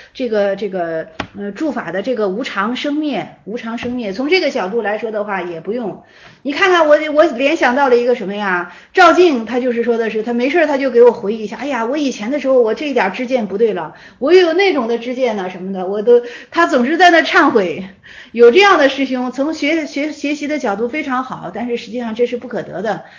诸法的这个无常生灭，无常生灭。从这个角度来说的话，也不用。你看看我联想到了一个什么呀？赵静他就是说的是，他没事他就给我回忆一下，哎呀，我以前的时候我这一点知见不对了，我又有那种的知见呢什么的，他总是在那忏悔。有这样的师兄，从学习的角度非常好，但是实际上这是不可得的。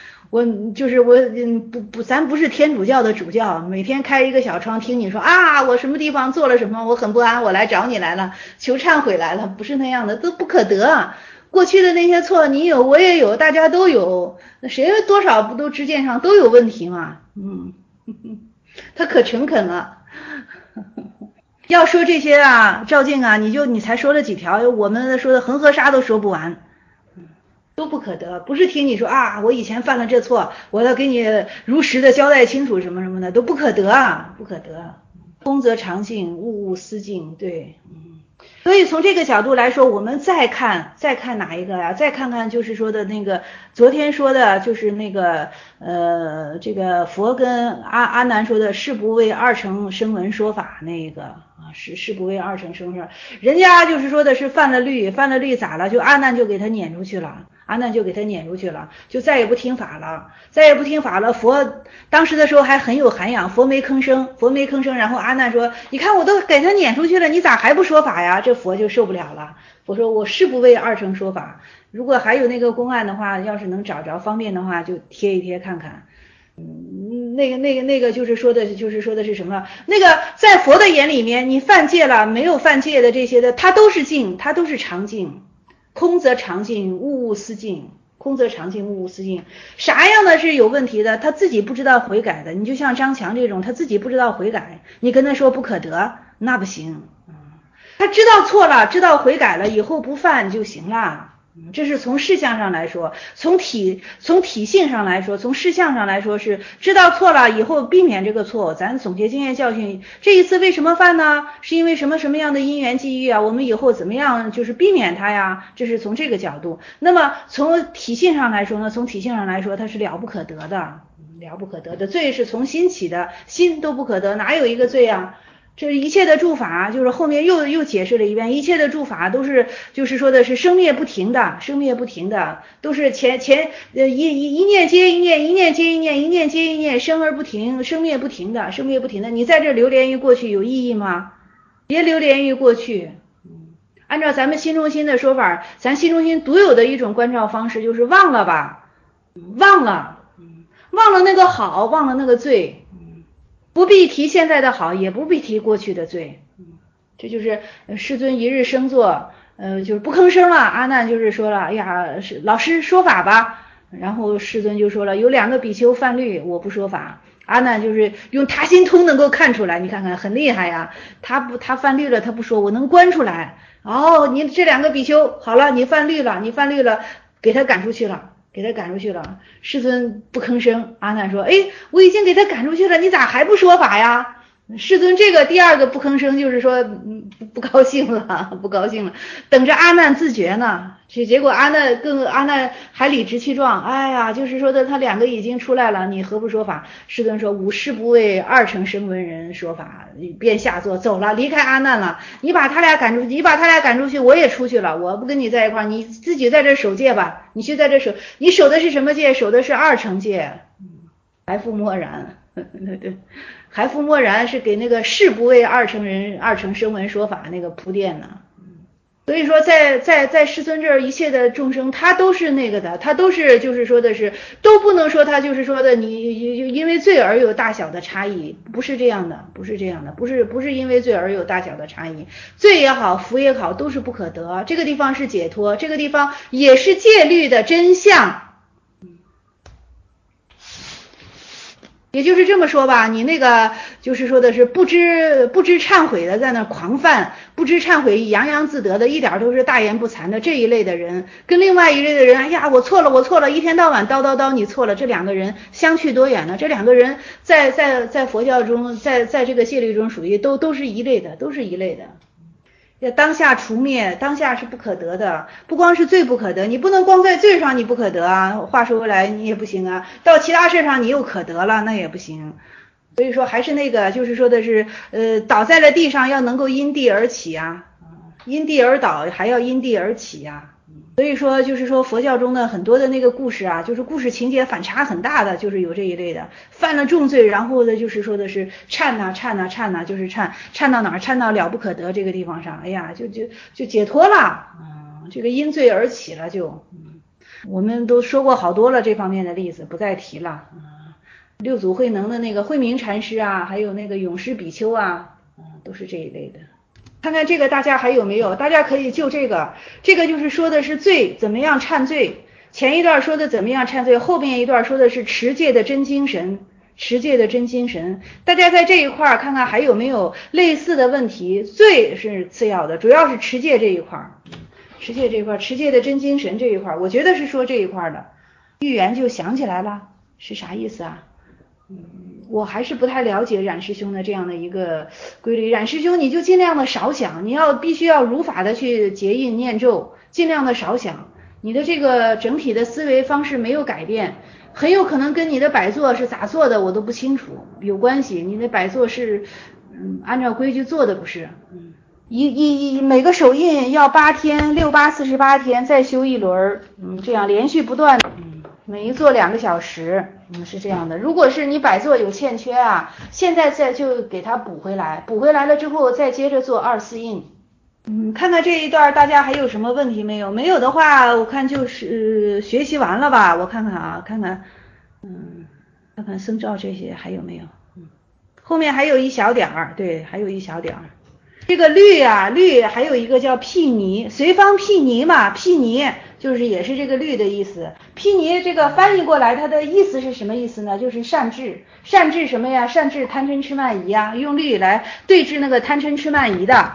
咱不是天主教的主教，每天开一个小窗听你说啊，我什么地方做了什么，我很不安，我来找你来了，求忏悔来了，不是那样的，都不可得。过去的那些错你有我也有，大家都有，那谁多少不都知见上都有问题嘛？他可诚恳了。要说这些啊，赵静啊，你才说了几条，我们说的恒河沙都说不完。都不可得，不是听你说啊，我以前犯了这错，我要给你如实的交代清楚什么什么的，都不可得啊，不可得。空则常静，物思静，对，所以从这个角度来说，我们再看哪一个呀？再看看就是说的那个昨天说的，就是那个这个佛跟阿难说的是不为二乘声闻说法那个啊，是不为二乘声闻，人家就是说的是犯了律咋了？就阿难就给他撵出去了。就再也不听法了。佛当时的时候还很有涵养，佛没吭声。然后阿难说：“你看我都给他撵出去了，你咋还不说法呀？”这佛就受不了了。佛说：“我是不为二乘说法。如果还有那个公案的话，要是能找着方便的话，就贴一贴看看。”那个就是说的是什么？那个在佛的眼里面，你犯戒了没有犯戒的这些的，它都是静，它都是常静。空则常静，物思静。啥样的是有问题的？他自己不知道悔改的。你就像张强这种，他自己不知道悔改，你跟他说不可得，那不行。他知道错了，知道悔改了，以后不犯就行了。这是从事项上来说，从体性上来说，从事项上来说是知道错了以后避免这个错。咱总结经验教训，这一次为什么犯呢？是因为什么样的因缘际遇啊？我们以后怎么样就是避免它呀？这是从这个角度。那么从体性上来说呢？它是了不可得的。罪是从心起的，心都不可得，哪有一个罪啊？这一切的诸法，就是后面又解释了一遍，一切的诸法都是就是说的是生灭不停的，都是一念接一念，生而不停，生灭不停的。你在这流连于过去有意义吗？别流连于过去。按照咱们心中心的说法，咱心中心独有的一种关照方式就是忘了吧，忘了那个好，忘了那个罪。不必提现在的好，也不必提过去的罪。这就是世尊一日升座，就是不吭声了。阿难就是说了，哎呀，老师说法吧。然后世尊就说了，有2个比丘犯律，我不说法。阿难就是用他心通能够看出来，你看看很厉害呀。他犯律了，他不说，我能观出来。你这2个比丘好了，你犯律了，给他赶出去了。世尊不吭声。阿难说：“我已经给他赶出去了，你咋还不说法呀？”世尊这个第2个不吭声，就是说不高兴了，等着阿难自觉呢。结果阿难还理直气壮，哎呀，就是说的他2个已经出来了，你何不说法？世尊说：“吾誓不为二乘声闻人说法。”便下座走了，离开阿难了。你把他俩赶出去，我也出去了，我不跟你在一块儿，你自己在这守戒吧。你去在这守，你守的是什么戒？守的是二乘戒。还复默然。对，还复默然是给那个誓不为二乘声闻说法那个铺垫呢。 所以说在世尊这儿一切的众生，他都是那个的，他都是就是说的是都不能说他就是说的你因为罪而有大小的差异，不是这样的，不是这样的，不是因为罪而有大小的差异，罪也好福也好都是不可得，这个地方是解脱，这个地方也是戒律的真相。也就是这么说吧，你那个就是说的是不知忏悔的在那狂犯，不知忏悔洋洋自得的，一点都是大言不惭的这一类的人，跟另外一类的人，哎呀我错了，一天到晚叨你错了，这两个人相去多远呢？这两个人在佛教中，在这个戒律中属于都是一类的，都是一类的。要当下除灭，当下是不可得的，不光是罪不可得，你不能光在罪上你不可得啊，话说回来你也不行啊，到其他事上你又可得了，那也不行。所以说还是那个就是说的是倒在了地上要能够因地而起啊，因地而倒还要因地而起啊。所以说就是说佛教中的很多的那个故事啊，就是故事情节反差很大的，就是有这一类的，犯了重罪，然后呢就是说的是忏呐，就是忏到哪儿，忏到了不可得这个地方上，哎呀就解脱了，这个因罪而起了就，我们都说过好多了这方面的例子，不再提了。六祖慧能的那个慧明禅师啊，还有那个永师比丘啊，都是这一类的。看看这个大家还有没有？大家可以就这个就是说的是罪怎么样忏罪，前一段说的怎么样忏罪，后边一段说的是持戒的真精神，大家在这一块看看还有没有类似的问题。罪是次要的，主要是持戒这一块，持戒的真精神这一块，我觉得是说这一块的。预言就想起来了，是啥意思啊？我还是不太了解冉师兄的这样的一个规律。冉师兄你就尽量的少想，你必须要如法的去结印念咒，尽量的少想，你的这个整体的思维方式没有改变，很有可能跟你的摆坐是咋做的我都不清楚有关系，你的摆坐是按照规矩做的不是。每个手印要8天，6、8、48天，再修一轮，这样连续不断，每一坐2个小时，是这样的。如果是你摆坐有欠缺啊，现在再就给它补回来，补回来了之后再接着做2、4印。看看这一段大家还有什么问题没有？没有的话，我看就是学习完了吧？我看看啊，看看僧照这些还有没有？后面还有一小点儿，对，还有一小点儿。这个律啊，律还有一个叫毗尼，随方毗尼嘛，毗尼就是也是这个律的意思。毗尼这个翻译过来它的意思是什么意思呢？就是善治，善治什么呀？善治贪嗔痴慢疑啊，用律来对治那个贪嗔痴慢疑的。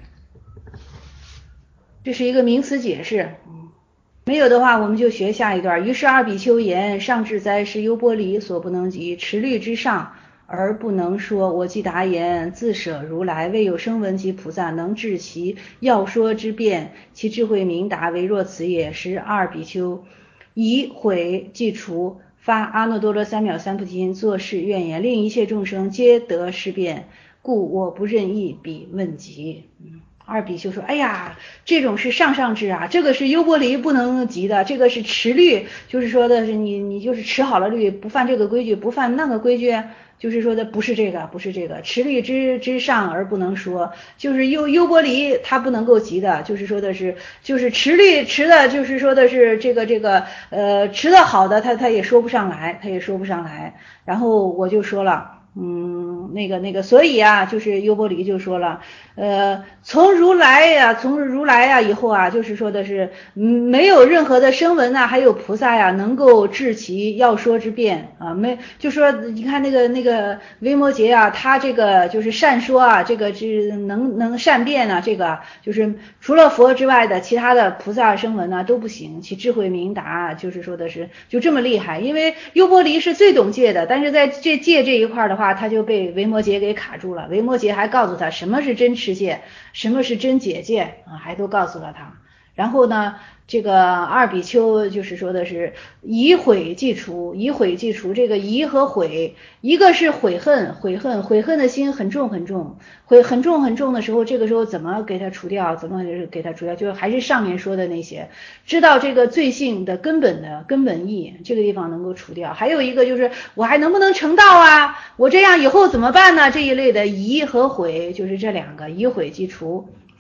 这是一个名词解释。没有的话我们就学下一段。于是二比丘言，上至哉是优波离所不能及，持律之上而不能说。我既答言，自舍如来，未有声闻及菩萨能治其要说之辩，其智慧明达，唯若此也。时二比丘以悔既除，发阿耨多罗三藐三菩提心，作是愿言：令一切众生皆得是辩，故我不任意彼问及。二比丘说，哎呀，这种是上智啊，这个是优波离不能及的，这个是持律，就是说的是你就是持好了律，不犯这个规矩，不犯那个规矩，就是说的不是这个，持律之上而不能说，就是优波离他不能够及的，就是说的是就是持律持的，就是说的是这个持的好的他也说不上来，然后我就说了。所以啊，就是优波离就说了，从如来呀以后啊，就是说的是，没有任何的声闻啊，还有菩萨呀，能够治其要说之辩啊，就说你看那个维摩诘啊，他这个就是善说啊，这个是能善辩啊，这个就是除了佛之外的其他的菩萨声闻啊都不行，其智慧明达，就是说的是就这么厉害，因为优波离是最懂戒的，但是在这戒这一块的话，他就被维摩诘给卡住了。维摩诘还告诉他什么是真持戒，什么是真解戒啊，还都告诉了他。然后呢，这个二比丘就是说的是以悔既除，这个疑和悔，一个是悔恨的心很重很重的时候，这个时候怎么给它除掉？就还是上面说的那些，知道这个罪性的根本意，这个地方能够除掉。还有一个就是我还能不能成道啊？我这样以后怎么办呢？这一类的疑和悔就是这两个，以悔即除。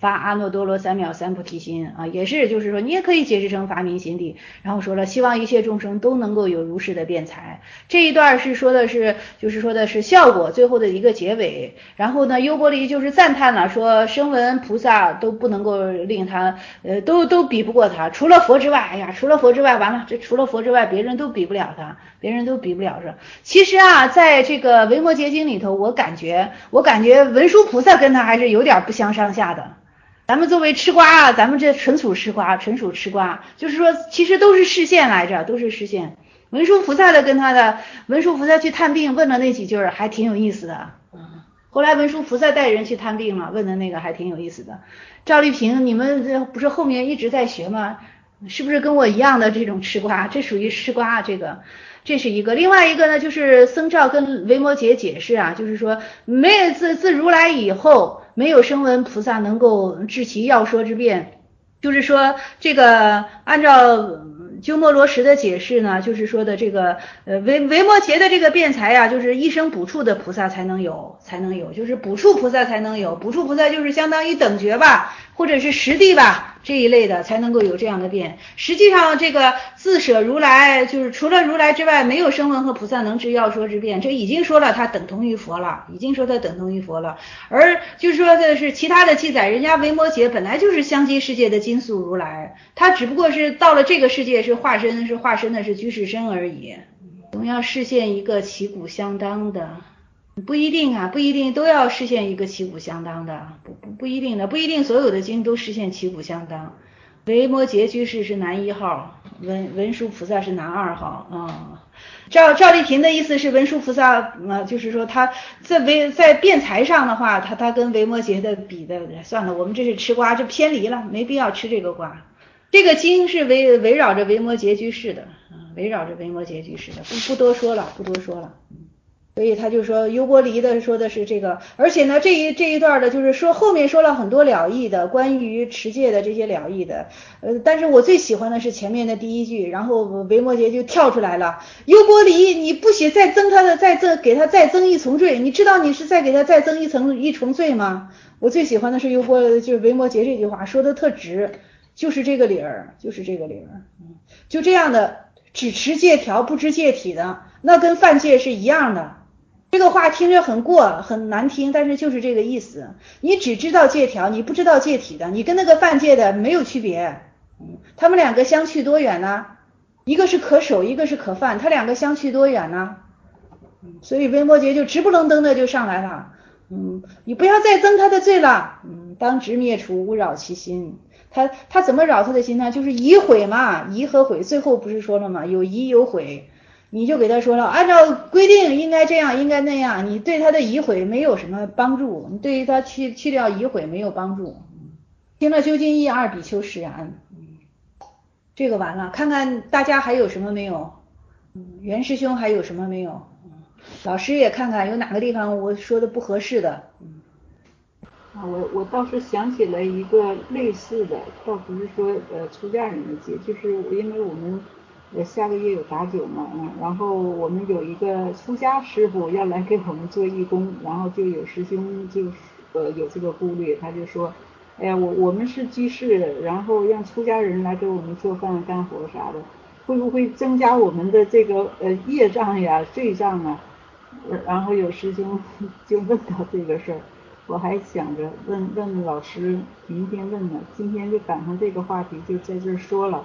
发阿耨多罗三藐三菩提心啊，也是就是说你也可以解释成发明心地，然后说了希望一切众生都能够有如是的辩才。这一段是说的是就是说的是效果最后的一个结尾，然后呢优波离就是赞叹了说声闻菩萨都不能够令他都比不过他，除了佛之外，哎呀除了佛之外完了，这除了佛之外别人都比不了他，别人都比不了这。其实啊在这个维摩诘经里头我感觉文殊菩萨跟他还是有点不相上下的。咱们作为吃瓜啊，咱们这纯属吃瓜，就是说其实都是视线来着，都是视线。文殊菩萨文殊菩萨去探病问了那几句还挺有意思的。后来文殊菩萨带人去探病了，问的那个还挺有意思的。赵丽萍，你们这不是后面一直在学吗？是不是跟我一样的这种吃瓜？这属于吃瓜，这是一个。另外一个呢，就是僧肇跟维摩诘解释啊，就是说自如来以后，没有声闻菩萨能够治其要说之辩。就是说这个按照鸠摩罗什的解释呢，就是说的这个维摩诘的这个辩才啊，就是一生补处的菩萨才能有，就是补处菩萨才能有，补处菩萨就是相当于等觉吧，或者是实地吧这一类的才能够有这样的辩。实际上这个自舍如来就是除了如来之外没有声闻和菩萨能治要说之辩，这已经说了他等同于佛了，而就是说的是其他的记载，人家维摩诘本来就是香积世界的金素如来，他只不过是到了这个世界是化身的是居士身而已，总要示现一个旗鼓相当的。不一定都要实现一个旗鼓相当的，不一定的，不一定所有的经都实现旗鼓相当。维摩诘居士是男1号，文殊菩萨是男2号啊。赵丽萍的意思是文殊菩萨就是说他在辩才上的话，他跟维摩诘的比的，算了，我们这是吃瓜，这偏离了，没必要吃这个瓜。这个经是围绕着维摩诘居士的，不多说了。所以他就说优波离的说的是这个，而且呢这一段的就是说后面说了很多了义的，关于持戒的这些了义的，但是我最喜欢的是前面的第1句，然后维摩诘就跳出来了，优波离你不许再给他再增一重罪，你知道你是在给他再增一重罪吗？我最喜欢的是就是维摩诘这句话说的特直，就是这个理儿，就这样的只持戒条不知戒体的，那跟犯戒是一样的。这个话听着很难听，但是就是这个意思。你只知道戒条，你不知道戒体的，你跟那个犯戒的没有区别。他们两个相去多远呢？一个是可守，一个是可犯，他两个相去多远呢？所以维摩诘就直不愣登的就上来了。你不要再增他的罪了。当直灭除，勿扰其心。他怎么扰他的心呢？就是疑悔嘛，疑和悔，最后不是说了吗？有疑有悔。你就给他说了，按照规定应该这样，应该那样，你对他的疑悔没有什么帮助，你对于他去掉疑悔没有帮助。听了修经义2比丘释然。这个完了，看看大家还有什么没有？袁师兄还有什么没有？老师也看看有哪个地方我说的不合适的。 我倒是想起了一个类似的，倒不是说出家人的戒，就是因为我们下个月有打酒嘛，然后我们有一个出家师傅要来给我们做义工，然后就有师兄就有这个顾虑，他就说，哎呀，我们是居士，然后让出家人来给我们做饭干活啥的，会不会增加我们的这个业障呀、罪障啊？然后有师兄就问到这个事儿，我还想着问老师，明天问呢，今天就赶上这个话题就在这儿说了。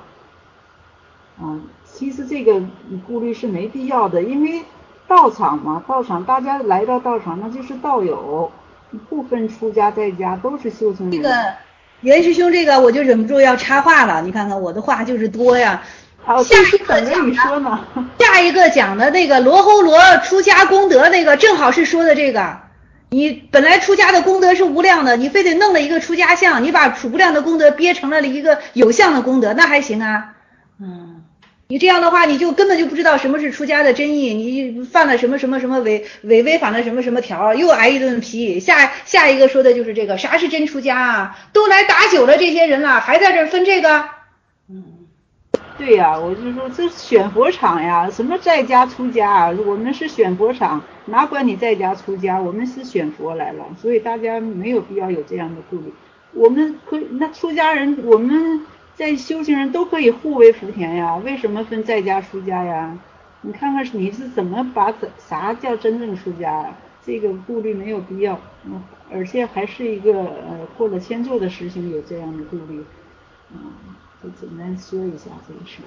其实这个顾虑是没必要的，因为道场嘛，大家来到道场那就是道友，不分出家在家都是修行人。 这个袁师兄，这个我就忍不住要插话了，你看看我的话就是多呀。 下一个等着你说呢。 下一个讲的那个罗睺罗出家功德那个，正好是说的这个。你本来出家的功德是无量的，你非得弄了一个出家相，你把无量的功德憋成了一个有相的功德，那还行啊。你这样的话，你就根本就不知道什么是出家的真意，你犯了什么违反了什么条，又挨一顿批。下一个说的就是这个，啥是真出家啊？都来打酒了这些人了，还在这分这个？ 对呀，我就说这选佛场呀，什么在家出家啊？我们是选佛场，哪管你在家出家，我们是选佛来了，所以大家没有必要有这样的顾虑。 我们可以，那出家人，我们在修行人都可以互为福田呀，为什么分在家出家呀？你看看你是怎么把啥叫真正出家呀？这个顾虑没有必要，而且还是一个过了千咒的师兄有这样的顾虑，就简单说一下这个事。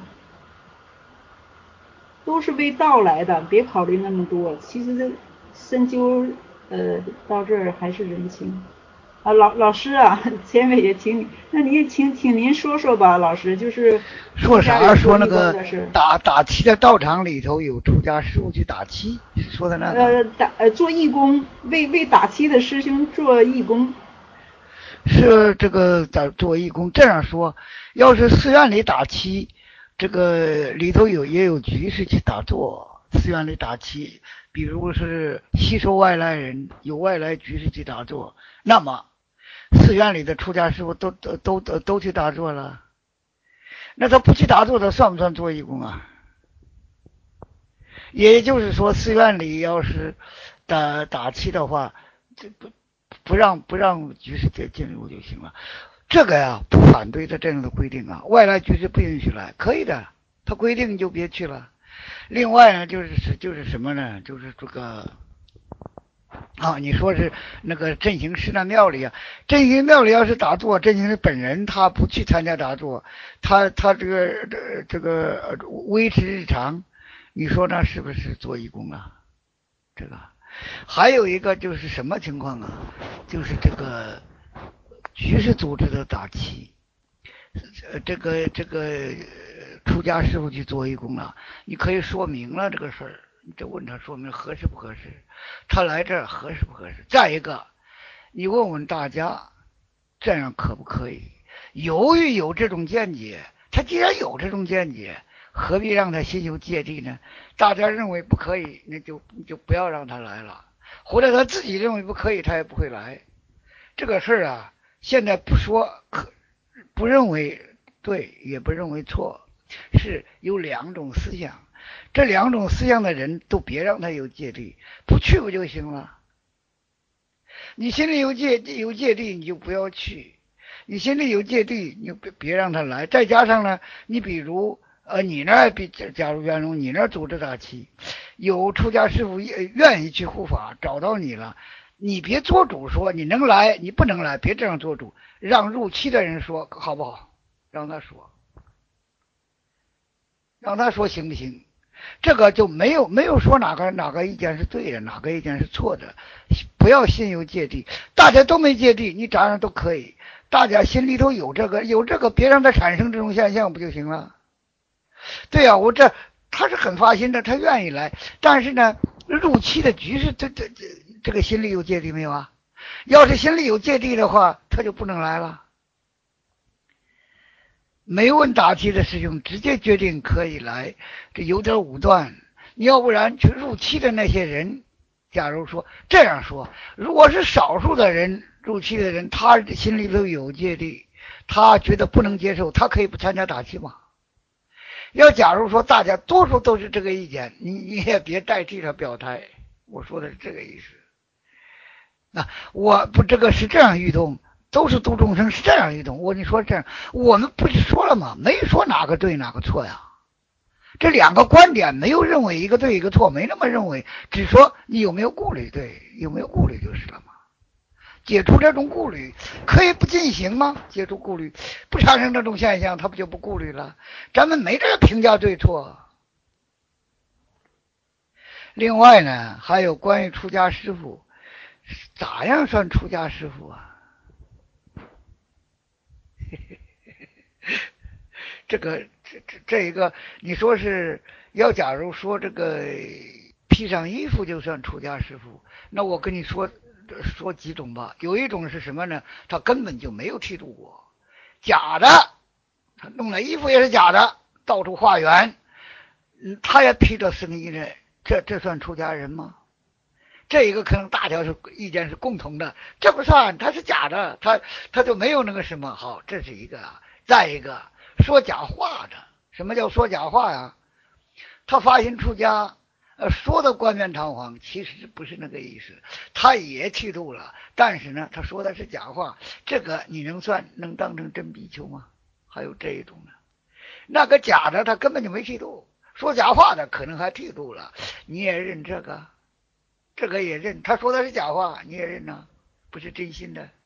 都是为道来的，别考虑那么多。其实这深究，到这儿还是人情。啊，老师啊，前面也听，那你请您说说吧，老师，就是说啥？说那个的事。 打漆的道场里头有出家师傅去打漆，是说的那个？ 做义工，为打漆的师兄做义工。 是这个做义工这样说，要是寺院里打漆，这个里头也有居士去打坐，寺院里打漆，比如是吸收外来人，有外来居士去打坐，那么寺院里的出家师傅都去打坐了，那他不去打坐，他算不算做义工啊？也就是说，寺院里要是打漆的话，这不让居士进入就行了。这个呀，不反对他这样的规定啊，外来居士不允许来，可以的，他规定你就别去了。另外呢，就是什么呢？就是这个啊，你说是那个振兴师那庙里啊，振兴庙里要是打坐，振兴师本人他不去参加打坐，他这个维持日常，你说那是不是做义工啊？这个还有一个就是什么情况啊？就是这个居士组织的打旗，这个出家师傅去做义工了，你可以说明了这个事儿，你就问他说明合适不合适，他来这儿合适不合适？再一个，你问问大家，这样可不可以？由于有这种见解，他既然有这种见解，何必让他心有芥蒂呢？大家认为不可以，那就不要让他来了，或者他自己认为不可以，他也不会来。这个事儿啊，现在不说不认为对，也不认为错，是有两种思想，这两种思想的人都别让他有芥蒂，不去不就行了？你心里有芥蒂，你就不要去；你心里有芥蒂，你就别让他来。再加上呢，你比如你那假如袁龙，你那组织大旗，有出家师傅愿意去护法，找到你了，你别做主说你能来，你不能来，别这样做主，让入期的人说好不好？让他说，让他说行不行？这个就没有说哪个意见是对的，哪个意见是错的，不要心有芥蒂，大家都没芥蒂，你咋样都可以，大家心里头有这个，别让它产生这种现象不就行了？对呀，他是很发心的，他愿意来，但是呢，入期的局势，这个心里有芥蒂没有啊？要是心里有芥蒂的话，他就不能来了。没问答题的师兄直接决定可以来，这有点武断。你要不然去入期的那些人，假如说这样说，如果是少数的人入期的人，他心里头有芥蒂，他觉得不能接受，他可以不参加答题吗？要假如说大家多数都是这个意见，你也别代替他表态。我说的是这个意思。我不这个是这样运动。都是度众生，是这样一种。我跟你说这样，我们不是说了吗？没说哪个对哪个错呀。这两个观点没有认为一个对一个错，没那么认为，只说你有没有顾虑，对，有没有顾虑就是了嘛。解除这种顾虑，可以不进行吗？解除顾虑，不产生这种现象，他不就不顾虑了？咱们没这个评价对错。另外呢，还有关于出家师傅，咋样算出家师傅啊？这一个，你说是要假如说这个披上衣服就算出家师傅，那我跟你说几种吧。有一种是什么呢？他根本就没有剃度过，假的，他弄的衣服也是假的，到处化缘，他也披着僧衣呢，这算出家人吗？这一个可能大家是意见是共同的，这不算，他是假的，他就没有那个什么好，这是一个。再一个说假话的，什么叫说假话呀？他发心出家， 说的冠冕堂皇，其实不是那个意思，他也剃度了，但是呢，他说的是假话，这个你能当成真比丘吗？还有这一种呢，那个假的他根本就没剃度，说假话的可能还剃度了，你也认这个，这个也认，他说的是假话，你也认呢，不是真心的。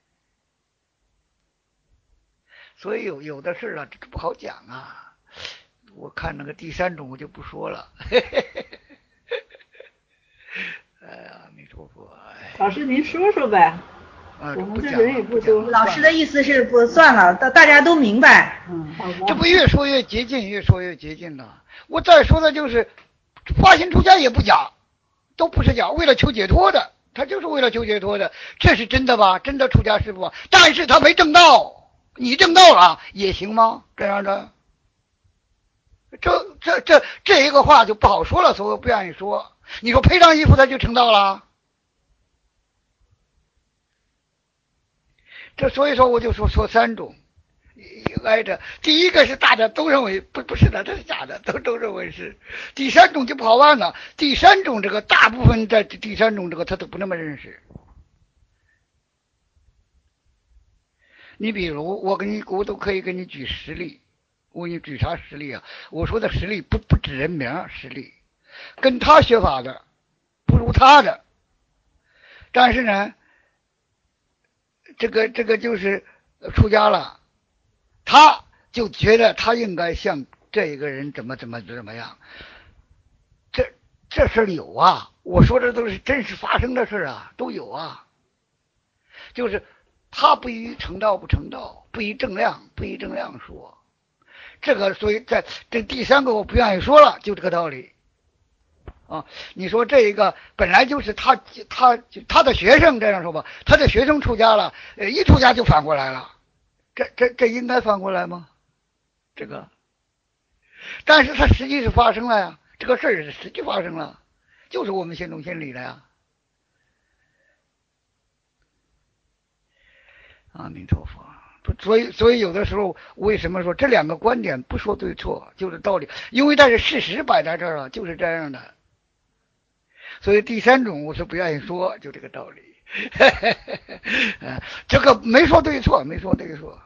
所以有的事啊，这不好讲啊。我看那个第三种我就不说了。哎呀，弥陀佛！ 老师您说说呗， 我们这人也不多。 老师的意思是不算了，大家都明白。 好吧。 这不越说越接近，越说越接近了。我再说的就是，发心出家也不假，都不是假，为了求解脱的，他就是为了求解脱的，这是真的吧？真的出家师傅，但是他没证道，你证道了也行吗？这样的，这一个话就不好说了，所以我不愿意说。你说配上衣服他就成道了？这所以说我就说三种，挨着第一个是大家都认为不是的，这是假的，都认为是。第三种就不好办了，第三种这个大部分在第三种这个他都不那么认识。你比如我都可以给你举实例，我给你举啥实例啊？我说的实例不指人名实例，跟他学法的不如他的，但是呢，这个就是出家了，他就觉得他应该像这一个人怎么样，这事儿有啊，我说的都是真实发生的事啊，都有啊，就是他不依成道不成道，不依正量说，这个所以在这第三个我不愿意说了，就这个道理啊。你说这一个本来就是他的学生，这样说吧，他的学生出家了，一出家就反过来了，这应该反过来吗？这个，但是它实际是发生了呀，这个事儿是实际发生了，就是我们心中心里的呀。阿弥陀佛。所以有的时候为什么说这两个观点不说对错，就是道理，因为但是事实摆在这儿了，就是这样的。所以第三种我是不愿意说，就这个道理。这个没说对错，没说对错。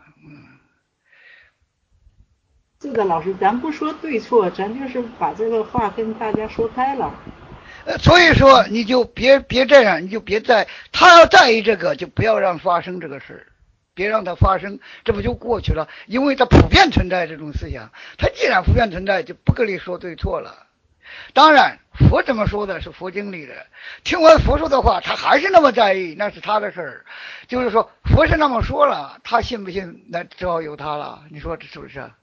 是的，老师，咱不说对错，咱就是把这个话跟大家说开了。 所以说你就别这样，你就别他要在意这个，就不要让发生这个事，别让它发生，这不就过去了？因为它普遍存在这种思想，它既然普遍存在，就不可以说对错了。当然，佛怎么说的是佛经里的，听完佛说的话，他还是那么在意，那是他的事儿。就是说，佛是那么说了，他信不信，那只好由他了。你说这是不是？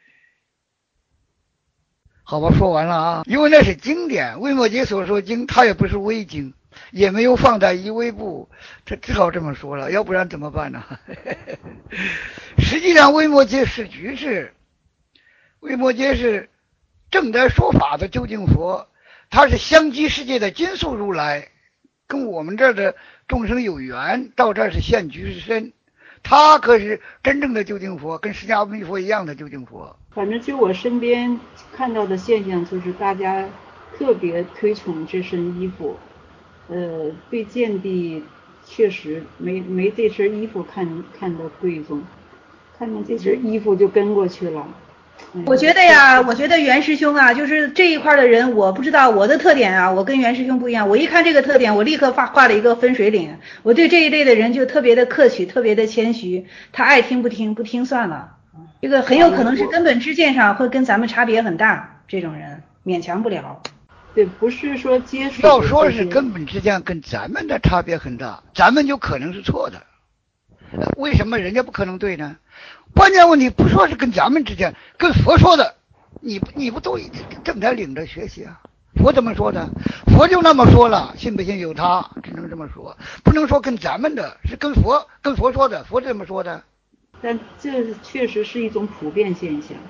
好吧，说完了啊，因为那是经典，维摩诘所说经，它也不是微经，也没有放在一微部，他只好这么说了，要不然怎么办呢？实际上，维摩诘是居士，维摩诘是正在说法的究竟佛，他是香积世界的金素如来，跟我们这儿的众生有缘，到这儿是现居士身，他可是真正的究竟佛，跟释迦牟尼佛一样的究竟佛。 反正就我身边看到的现象，就是大家特别推崇这身衣服，对见地确实没这身衣服看得贵重，看见这身衣服就跟过去了。 我觉得呀，我觉得袁师兄啊，就是这一块的人，我不知道我的特点啊，我跟袁师兄不一样。我一看这个特点，我立刻画了一个分水岭。我对这一类的人就特别的客气，特别的谦虚，他爱听不听，不听算了。这个很有可能是根本知见上会跟咱们差别很大，这种人勉强不了。 对，不是说接触。 要说是根本之间跟咱们的差别很大，咱们就可能是错的。为什么人家不可能对呢？关键问题不说是跟咱们之间，跟佛说的，你不都正在领着学习啊？佛怎么说的？佛就那么说了，信不信由他，只能这么说，不能说跟咱们的，是跟佛说的，佛怎么说的？ 但这确实是一种普遍现象，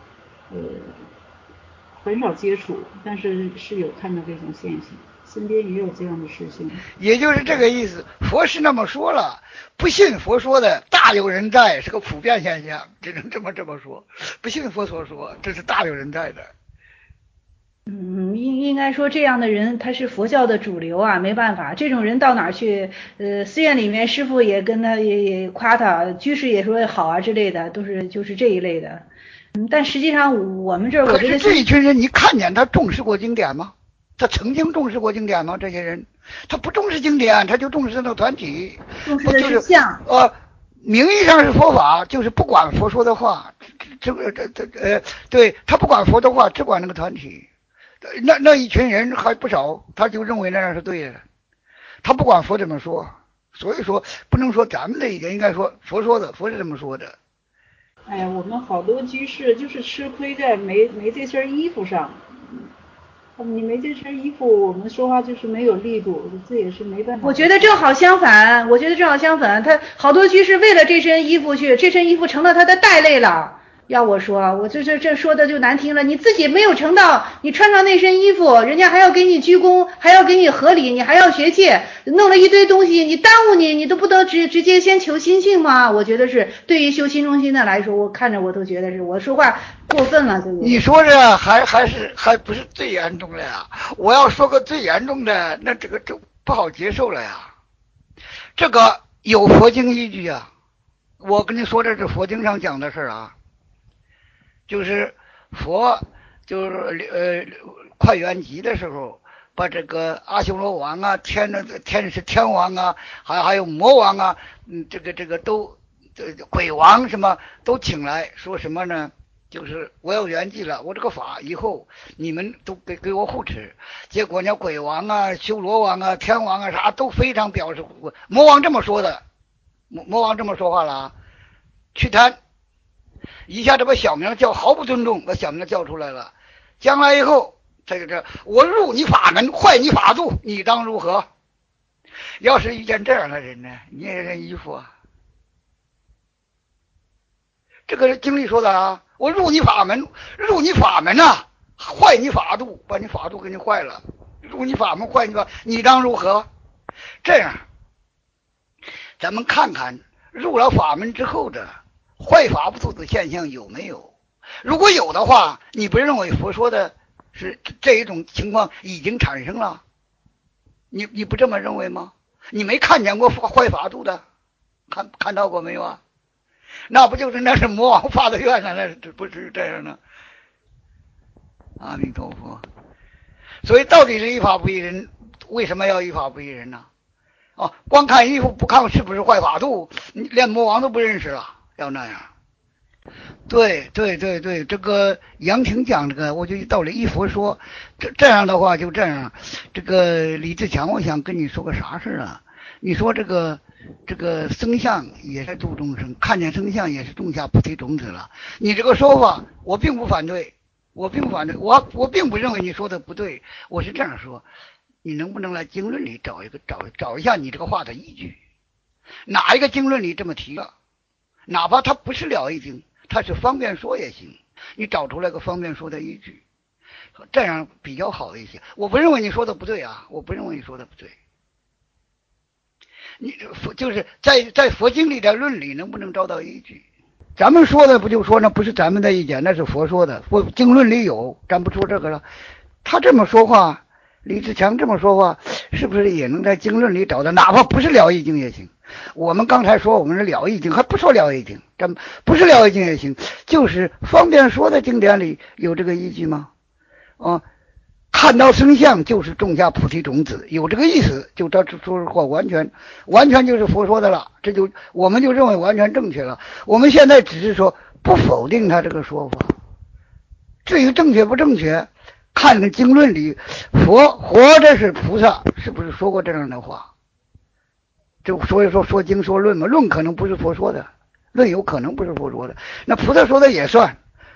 很少接触，但是有看到这种现象，身边也有这样的师兄。 也就是这个意思，佛是那么说了，不信佛说的大有人在，是个普遍现象，只能这么说。不信佛所说，这是大有人在的。 应该说这样的人他是佛教的主流啊，没办法，这种人到哪儿去，寺院里面师父也跟他也夸他，居士也说好啊之类的，都是就是这一类的。但实际上我们这儿我觉得这一群人，你看见他重视过经典吗？他曾经重视过经典吗？这些人，他不重视经典，他就重视那个团体， 重视的是相。 名义上是佛法，就是不管佛说的话，对，他不管佛的话，只管那个团体。那一群人还不少，他就认为那样是对的，他不管佛怎么说。所以说不能说咱们这一点，应该说佛说的，佛是这么说的。 哎呀，我们好多居士就是吃亏在没这身衣服上。你没这身衣服，我们说话就是没有力度，这也是没办法。 我觉得正好相反，他好多居士为了这身衣服去，这身衣服成了他的带类了。要我说，我这说的就难听了，你自己没有成道，你穿上那身衣服，人家还要给你鞠躬，还要给你合礼，你还要学戒，弄了一堆东西，你耽误你都不得直接先求心性吗？我觉得是对于修心中心的来说，我看着我都觉得是我说话过分了。 你说这还不是最严重的呀？我要说个最严重的，那这个就不好接受了呀。这个有佛经依据啊，我跟你说这是佛经上讲的事啊。就是佛就是快圆寂的时候，把这个阿修罗王啊、天王啊，还有魔王啊，这个都鬼王什么都请来，说什么呢？就是我要圆寂了，我这个法以后你们都给我护持。结果呢，鬼王啊、修罗王啊、天王啊啥都非常表示，魔王这么说的，魔王这么说话了啊，去贪。一下子把小名叫毫不尊重，把小名叫出来了。将来以后，我入你法门，坏你法度，你当如何？要是遇见这样的人呢，你也认衣服啊？这个是经历说的啊，我入你法门啊，坏你法度，把你法度给你坏了，入你法门坏你法，你当如何？这样，咱们看看入了法门之后的坏法不度的现象有没有？如果有的话，你不认为佛说的是这一种情况已经产生了？你不这么认为吗？你没看见过坏法度的，看到过没有啊？那不就是那是魔王发的愿啊？那不是这样的。阿弥陀佛。所以到底是依法不依人？为什么要依法不依人呢？光看衣服不看是不是坏法度，你连魔王都不认识了。要那样，对，这个杨婷讲这个，我就道理一佛说，这样的话就这样。这个李自强，我想跟你说个啥事啊？你说这个僧相也是度众生，看见僧相也是种下菩提种子了。你这个说法，我并不反对，我并不认为你说的不对。我是这样说，你能不能来经论里找一下你这个话的依据？哪一个经论里这么提了？哪怕它不是了义经，它是方便说也行，你找出来个方便说的依据，这样比较好一些。我不认为你说的不对啊，我不认为你说的不对。你就是在佛经里的论理能不能找到依据？咱们说的不就说那不是咱们的意见，那是佛说的，佛经论里有，咱不说这个了。他这么说话，李自强这么说话，是不是也能在经论里找到？哪怕不是了义经也行。我们刚才说我们是了义经，还不说了义经，咱不是了义经也行，就是方便说的经典里有这个依据吗？看到生相就是种下菩提种子，有这个意思，就这说话完全就是佛说的了，我们就认为完全正确了。我们现在只是说不否定他这个说法，至于正确不正确，看看经论里佛活着是菩萨是不是说过这样的话。就所以说经说论嘛，论可能不是佛说的，论有可能不是佛说的，那菩萨说的也算。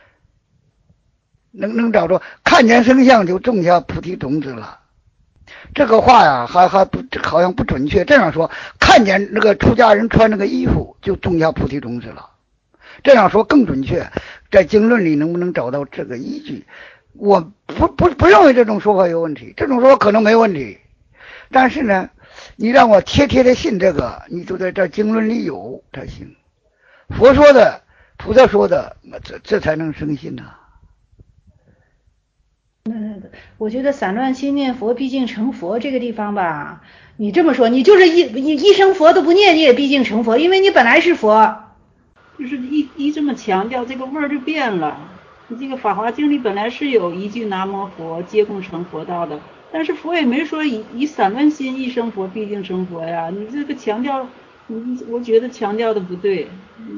能找着看见生相就种下菩提种子了，这个话呀还不好像不准确。这样说，看见那个出家人穿那个衣服就种下菩提种子了，这样说更准确。在经论里能不能找到这个依据？我不认为这种说法有问题，这种说法可能没问题，但是呢，你让我贴的信这个，你就在这经论里有才行。佛说的、菩萨说的，这才能生信呢。 我觉得散乱心念佛毕竟成佛这个地方吧，你这么说，你就是一生佛都不念，你也毕竟成佛，因为你本来是佛。 就是一这么强调，这个味儿就变了。你这个《法华经》里本来是有一句南无佛，皆共成佛道的，但是佛也没说以散乱心一生佛必定成佛呀。你这个强调，我觉得强调的不对。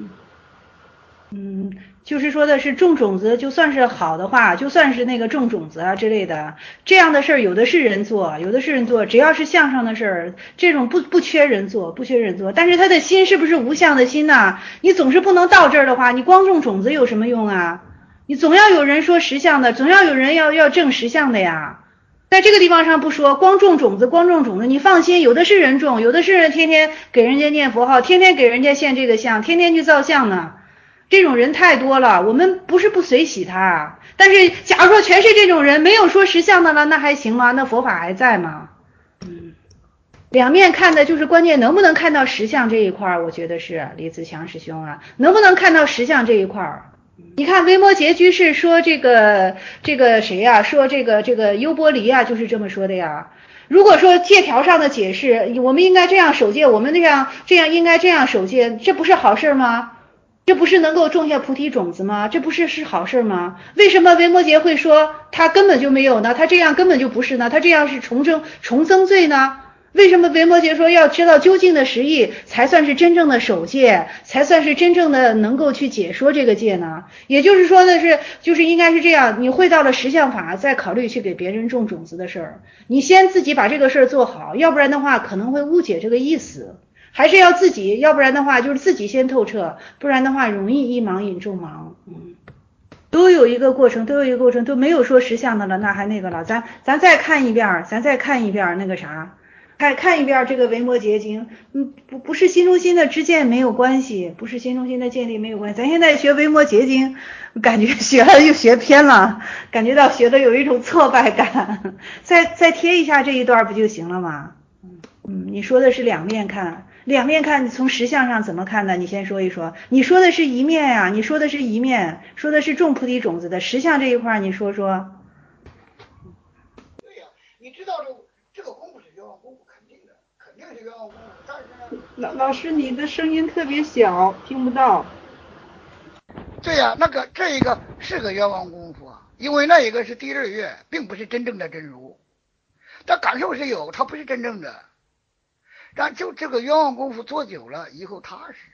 就是说的是种种子，就算是好的话，就算是那个种种子啊之类的，这样的事儿有的是人做，有的是人做，只要是向上的事儿，这种不缺人做，不缺人做。但是他的心是不是无相的心呢？你总是不能到这儿的话，你光种种子有什么用啊？你总要有人说实相的，总要有人要证实相的呀。在这个地方上不说，光种种子，光种种子，你放心，有的是人种，有的是人天天给人家念佛号，天天给人家献这个像，天天去造像呢。这种人太多了，我们不是不随喜他，但是假如说全是这种人，没有说实相的了，那还行吗？那佛法还在吗？两面看的就是关键，能不能看到实相这一块，我觉得是李自强师兄啊，能不能看到实相这一块？你看维摩诘居士说这个谁呀、说这个优波离啊，就是这么说的呀。如果说戒条上的解释，我们应该这样守戒，我们这样应该这样守戒，这不是好事吗？这不是能够种下菩提种子吗？这不是好事吗？为什么维摩诘会说他根本就没有呢？他这样根本就不是呢？他这样是重增罪呢？为什么维摩诘说要知道究竟的实意，才算是真正的守戒，才算是真正的能够去解说这个戒呢？也就是说的是，就是应该是这样，你会到了实相法，再考虑去给别人种种子的事儿，你先自己把这个事儿做好，要不然的话可能会误解这个意思。还是要自己，要不然的话就是自己先透彻，不然的话容易一盲引众盲。都有一个过程，都没有说实相的了，那还那个了。咱再看一遍，那个啥，看一遍这个维摩诘经。不是心中心的知见没有关系，不是心中心的见力没有关系。咱现在学维摩诘经，感觉学了又学偏了，感觉到学的有一种挫败感。再贴一下这一段不就行了吗？你说的是两面看，你从实相上怎么看的？你先说一说。你说的是一面呀，你说的是一面，说的是种菩提种子的实相这一块，你说说。 对呀、你知道这个功夫是冤枉功夫，肯定是冤枉功夫。但是呢， 老师，你的声音特别小，听不到。 对呀、这一个是个冤枉功夫啊，因为那一个是第二月，并不是真正的真如，他感受是有，他不是真正的。但就这个冤枉功夫做久了以后踏实。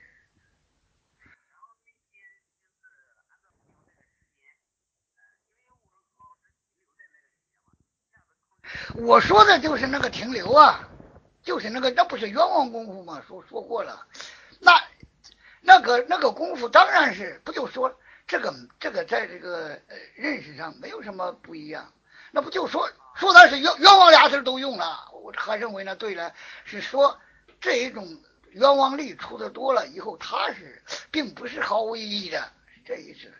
我说的就是那个停留啊，就是那不是冤枉功夫吗？说过了，那个功夫当然是不就说这个在这个认识上没有什么不一样，那不就说他是冤枉俩字都用了，我还认为呢，对了，是说这一种冤枉力出的多了以后，他是并不是毫无意义的，是这意思。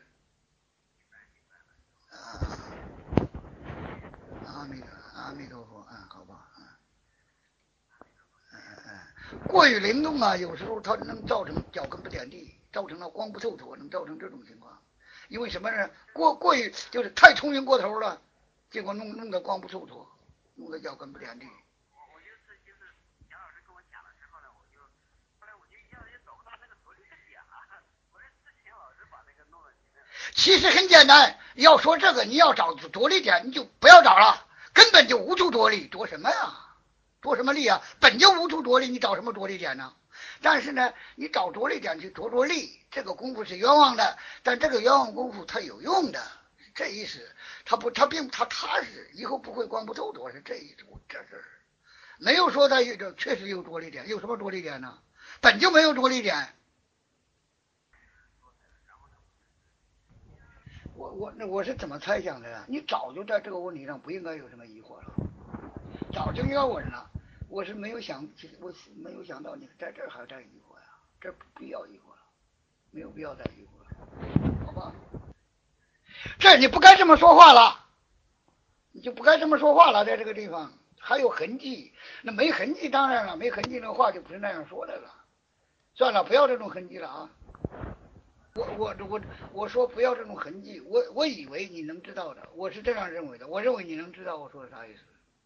阿弥陀佛，好吧，过于灵动啊，有时候它能造成脚跟不点地，造成了光不透透，能造成这种情况。因为什么呢？过于就是太聪明过头了，结果弄得光不透透，弄得脚跟不点地。其实很简单，要说这个，你要找着力点，你就不要找了，根本就无处着力，着什么呀？着什么力啊？本就无处着力，你找什么着力点呢？但是呢，你找着力点去着力，这个功夫是冤枉的，但这个冤枉功夫它有用的，是这意思。它踏实，以后不会光不透透，是这意思。这是没有说它确实有着力点，有什么着力点呢？本就没有着力点。我是怎么猜想的呀？你早就在这个问题上不应该有什么疑惑了，早就应该稳了。我是没有想，我没有想到你在这儿还在疑惑呀，这不必要疑惑了，没有必要再疑惑了，好吧？这你不该这么说话了，你就不该这么说话了，在这个地方还有痕迹，那没痕迹当然了，没痕迹的话就不是那样说的了。算了，不要这种痕迹了啊。 我说不要这种痕迹，我以为你能知道的，我是这样认为的，我认为你能知道我说的啥意思。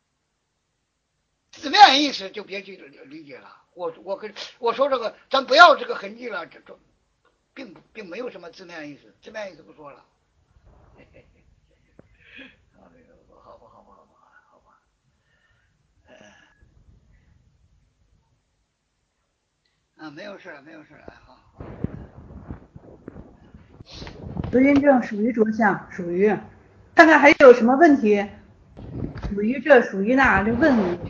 字面意思就别去理解了，我说这个，咱不要这个痕迹了，这并没有什么字面意思，字面意思不说了。好吧，没有事，好。 德云正属于着相，属于，看看还有什么问题，属于这属于那，这问你。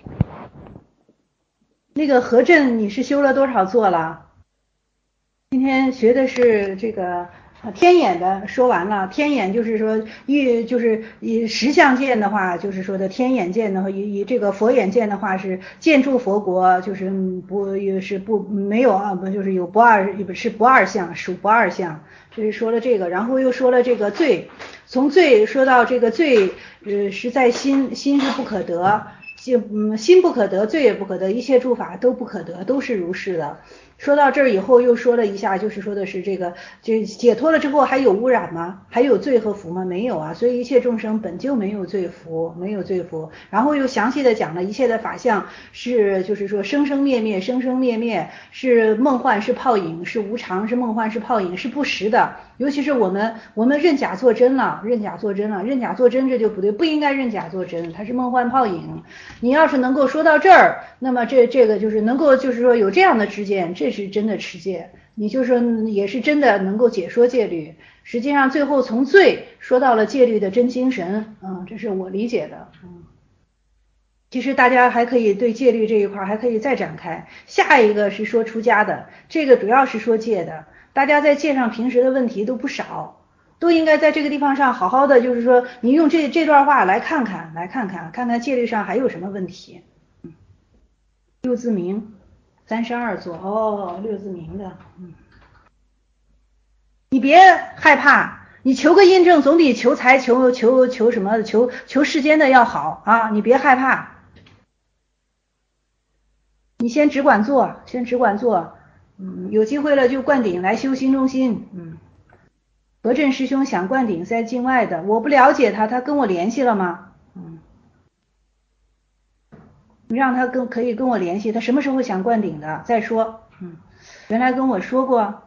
那个何震你是修了多少座了？今天学的是这个天眼的，说完了。天眼就是说就是以实相见的话，就是说的天眼见的话，以这个佛眼见的话是见诸佛国，就是没有啊，不就是有不二相，属不二相。这是说了这个，然后又说了这个罪，从罪说到这个罪，是在心是不可得，心不可得，罪也不可得，一切诸法都不可得，都是如是的。说到这儿以后，又说了一下，就是说的是这个，就解脱了之后还有污染吗？还有罪和福吗？没有啊，所以一切众生本就没有罪福，没有罪福。然后又详细的讲了一切的法相是，就是说生生灭灭，生生灭灭是梦幻，是泡影，是无常，是梦幻，是泡影，是不实的。尤其是我们认假做真了，认假做真这就不对，不应该认假做真，它是梦幻泡影。你要是能够说到这儿，那么这个就是能够就是说有这样的知见，这是真的持戒，你就说也是真的能够解说戒律。实际上最后从罪说到了戒律的真精神，这是我理解的。其实大家还可以对戒律这一块还可以再展开。下一个是说出家的，这个主要是说戒的。大家在戒上平时的问题都不少，都应该在这个地方上好好的，就是说你用这段话来看看戒律上还有什么问题。六字明32座六字明的，你别害怕，你求个印证总比求财求什么求世间的要好啊！你别害怕，你先只管做，有机会了就灌顶来修心中心。何震师兄想灌顶在境外的，我不了解他跟我联系了吗？你让他可以跟我联系，他什么时候想灌顶的再说。原来跟我说过。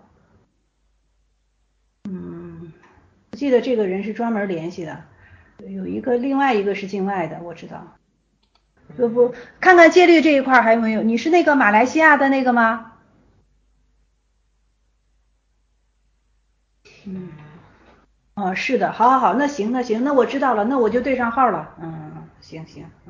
我记得这个人是专门联系的，有另外一个是境外的，我知道。不看看戒律这一块还有没有？你是那个马来西亚的那个吗？是的，好，那行，那我知道了，那我就对上号了。行，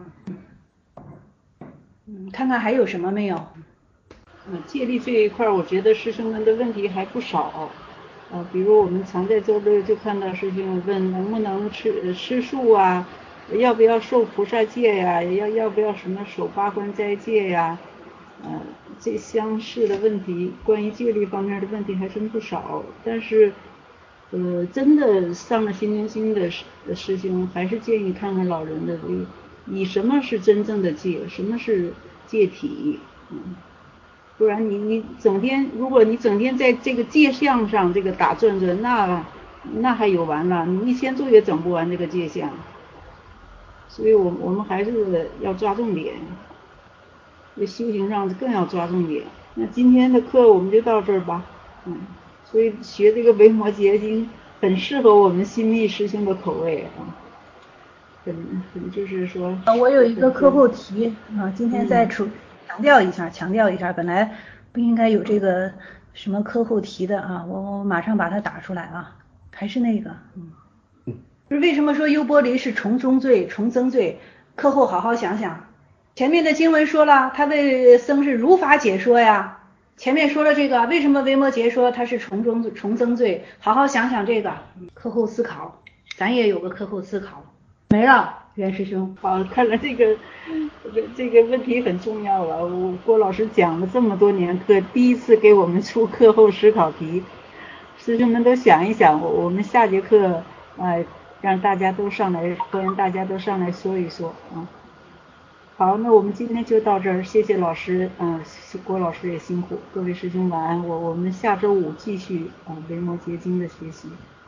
看看还有什么没有？ 戒律这一块，我觉得师兄们的问题还不少。比如我们常在周六就看到师兄问能不能吃素啊，要不要受菩萨戒呀，要不要什么守八关斋戒呀，这相似的问题，关于戒律方面的问题还真不少。但是，真的上了心中心的师兄，还是建议看看老人的以什么是真正的戒，什么是戒体。不然你整天，如果你整天在这个界相上这个打转，那还有完了，你1000做也整不完这个界相。所以我们还是要抓重点，在修行上更要抓重点。那今天的课我们就到这儿吧。所以学这个维摩诘经很适合我们新密师兄的口味啊。很就是说， 我有一个课后题今天再强调一下，本来不应该有这个什么课后题的啊，我马上把它打出来啊，还是那个，就是为什么说优波离是重增罪？课后好好想想，前面的经文说了，他为僧是如法解说呀。前面说了这个，为什么维摩诘说他是重增罪？好好想想这个，课后思考，咱也有个课后思考。没了，袁师兄。 好，看来这个问题很重要了。郭老师讲了这么多年课，第一次给我们出课后思考题，师兄们都想一想。我们下节课让大家都上来，欢迎大家都上来说一说啊。 好，那我们今天就到这儿，谢谢老师，郭老师也辛苦，各位师兄晚安，我们下周5继续维摩诘经的学习。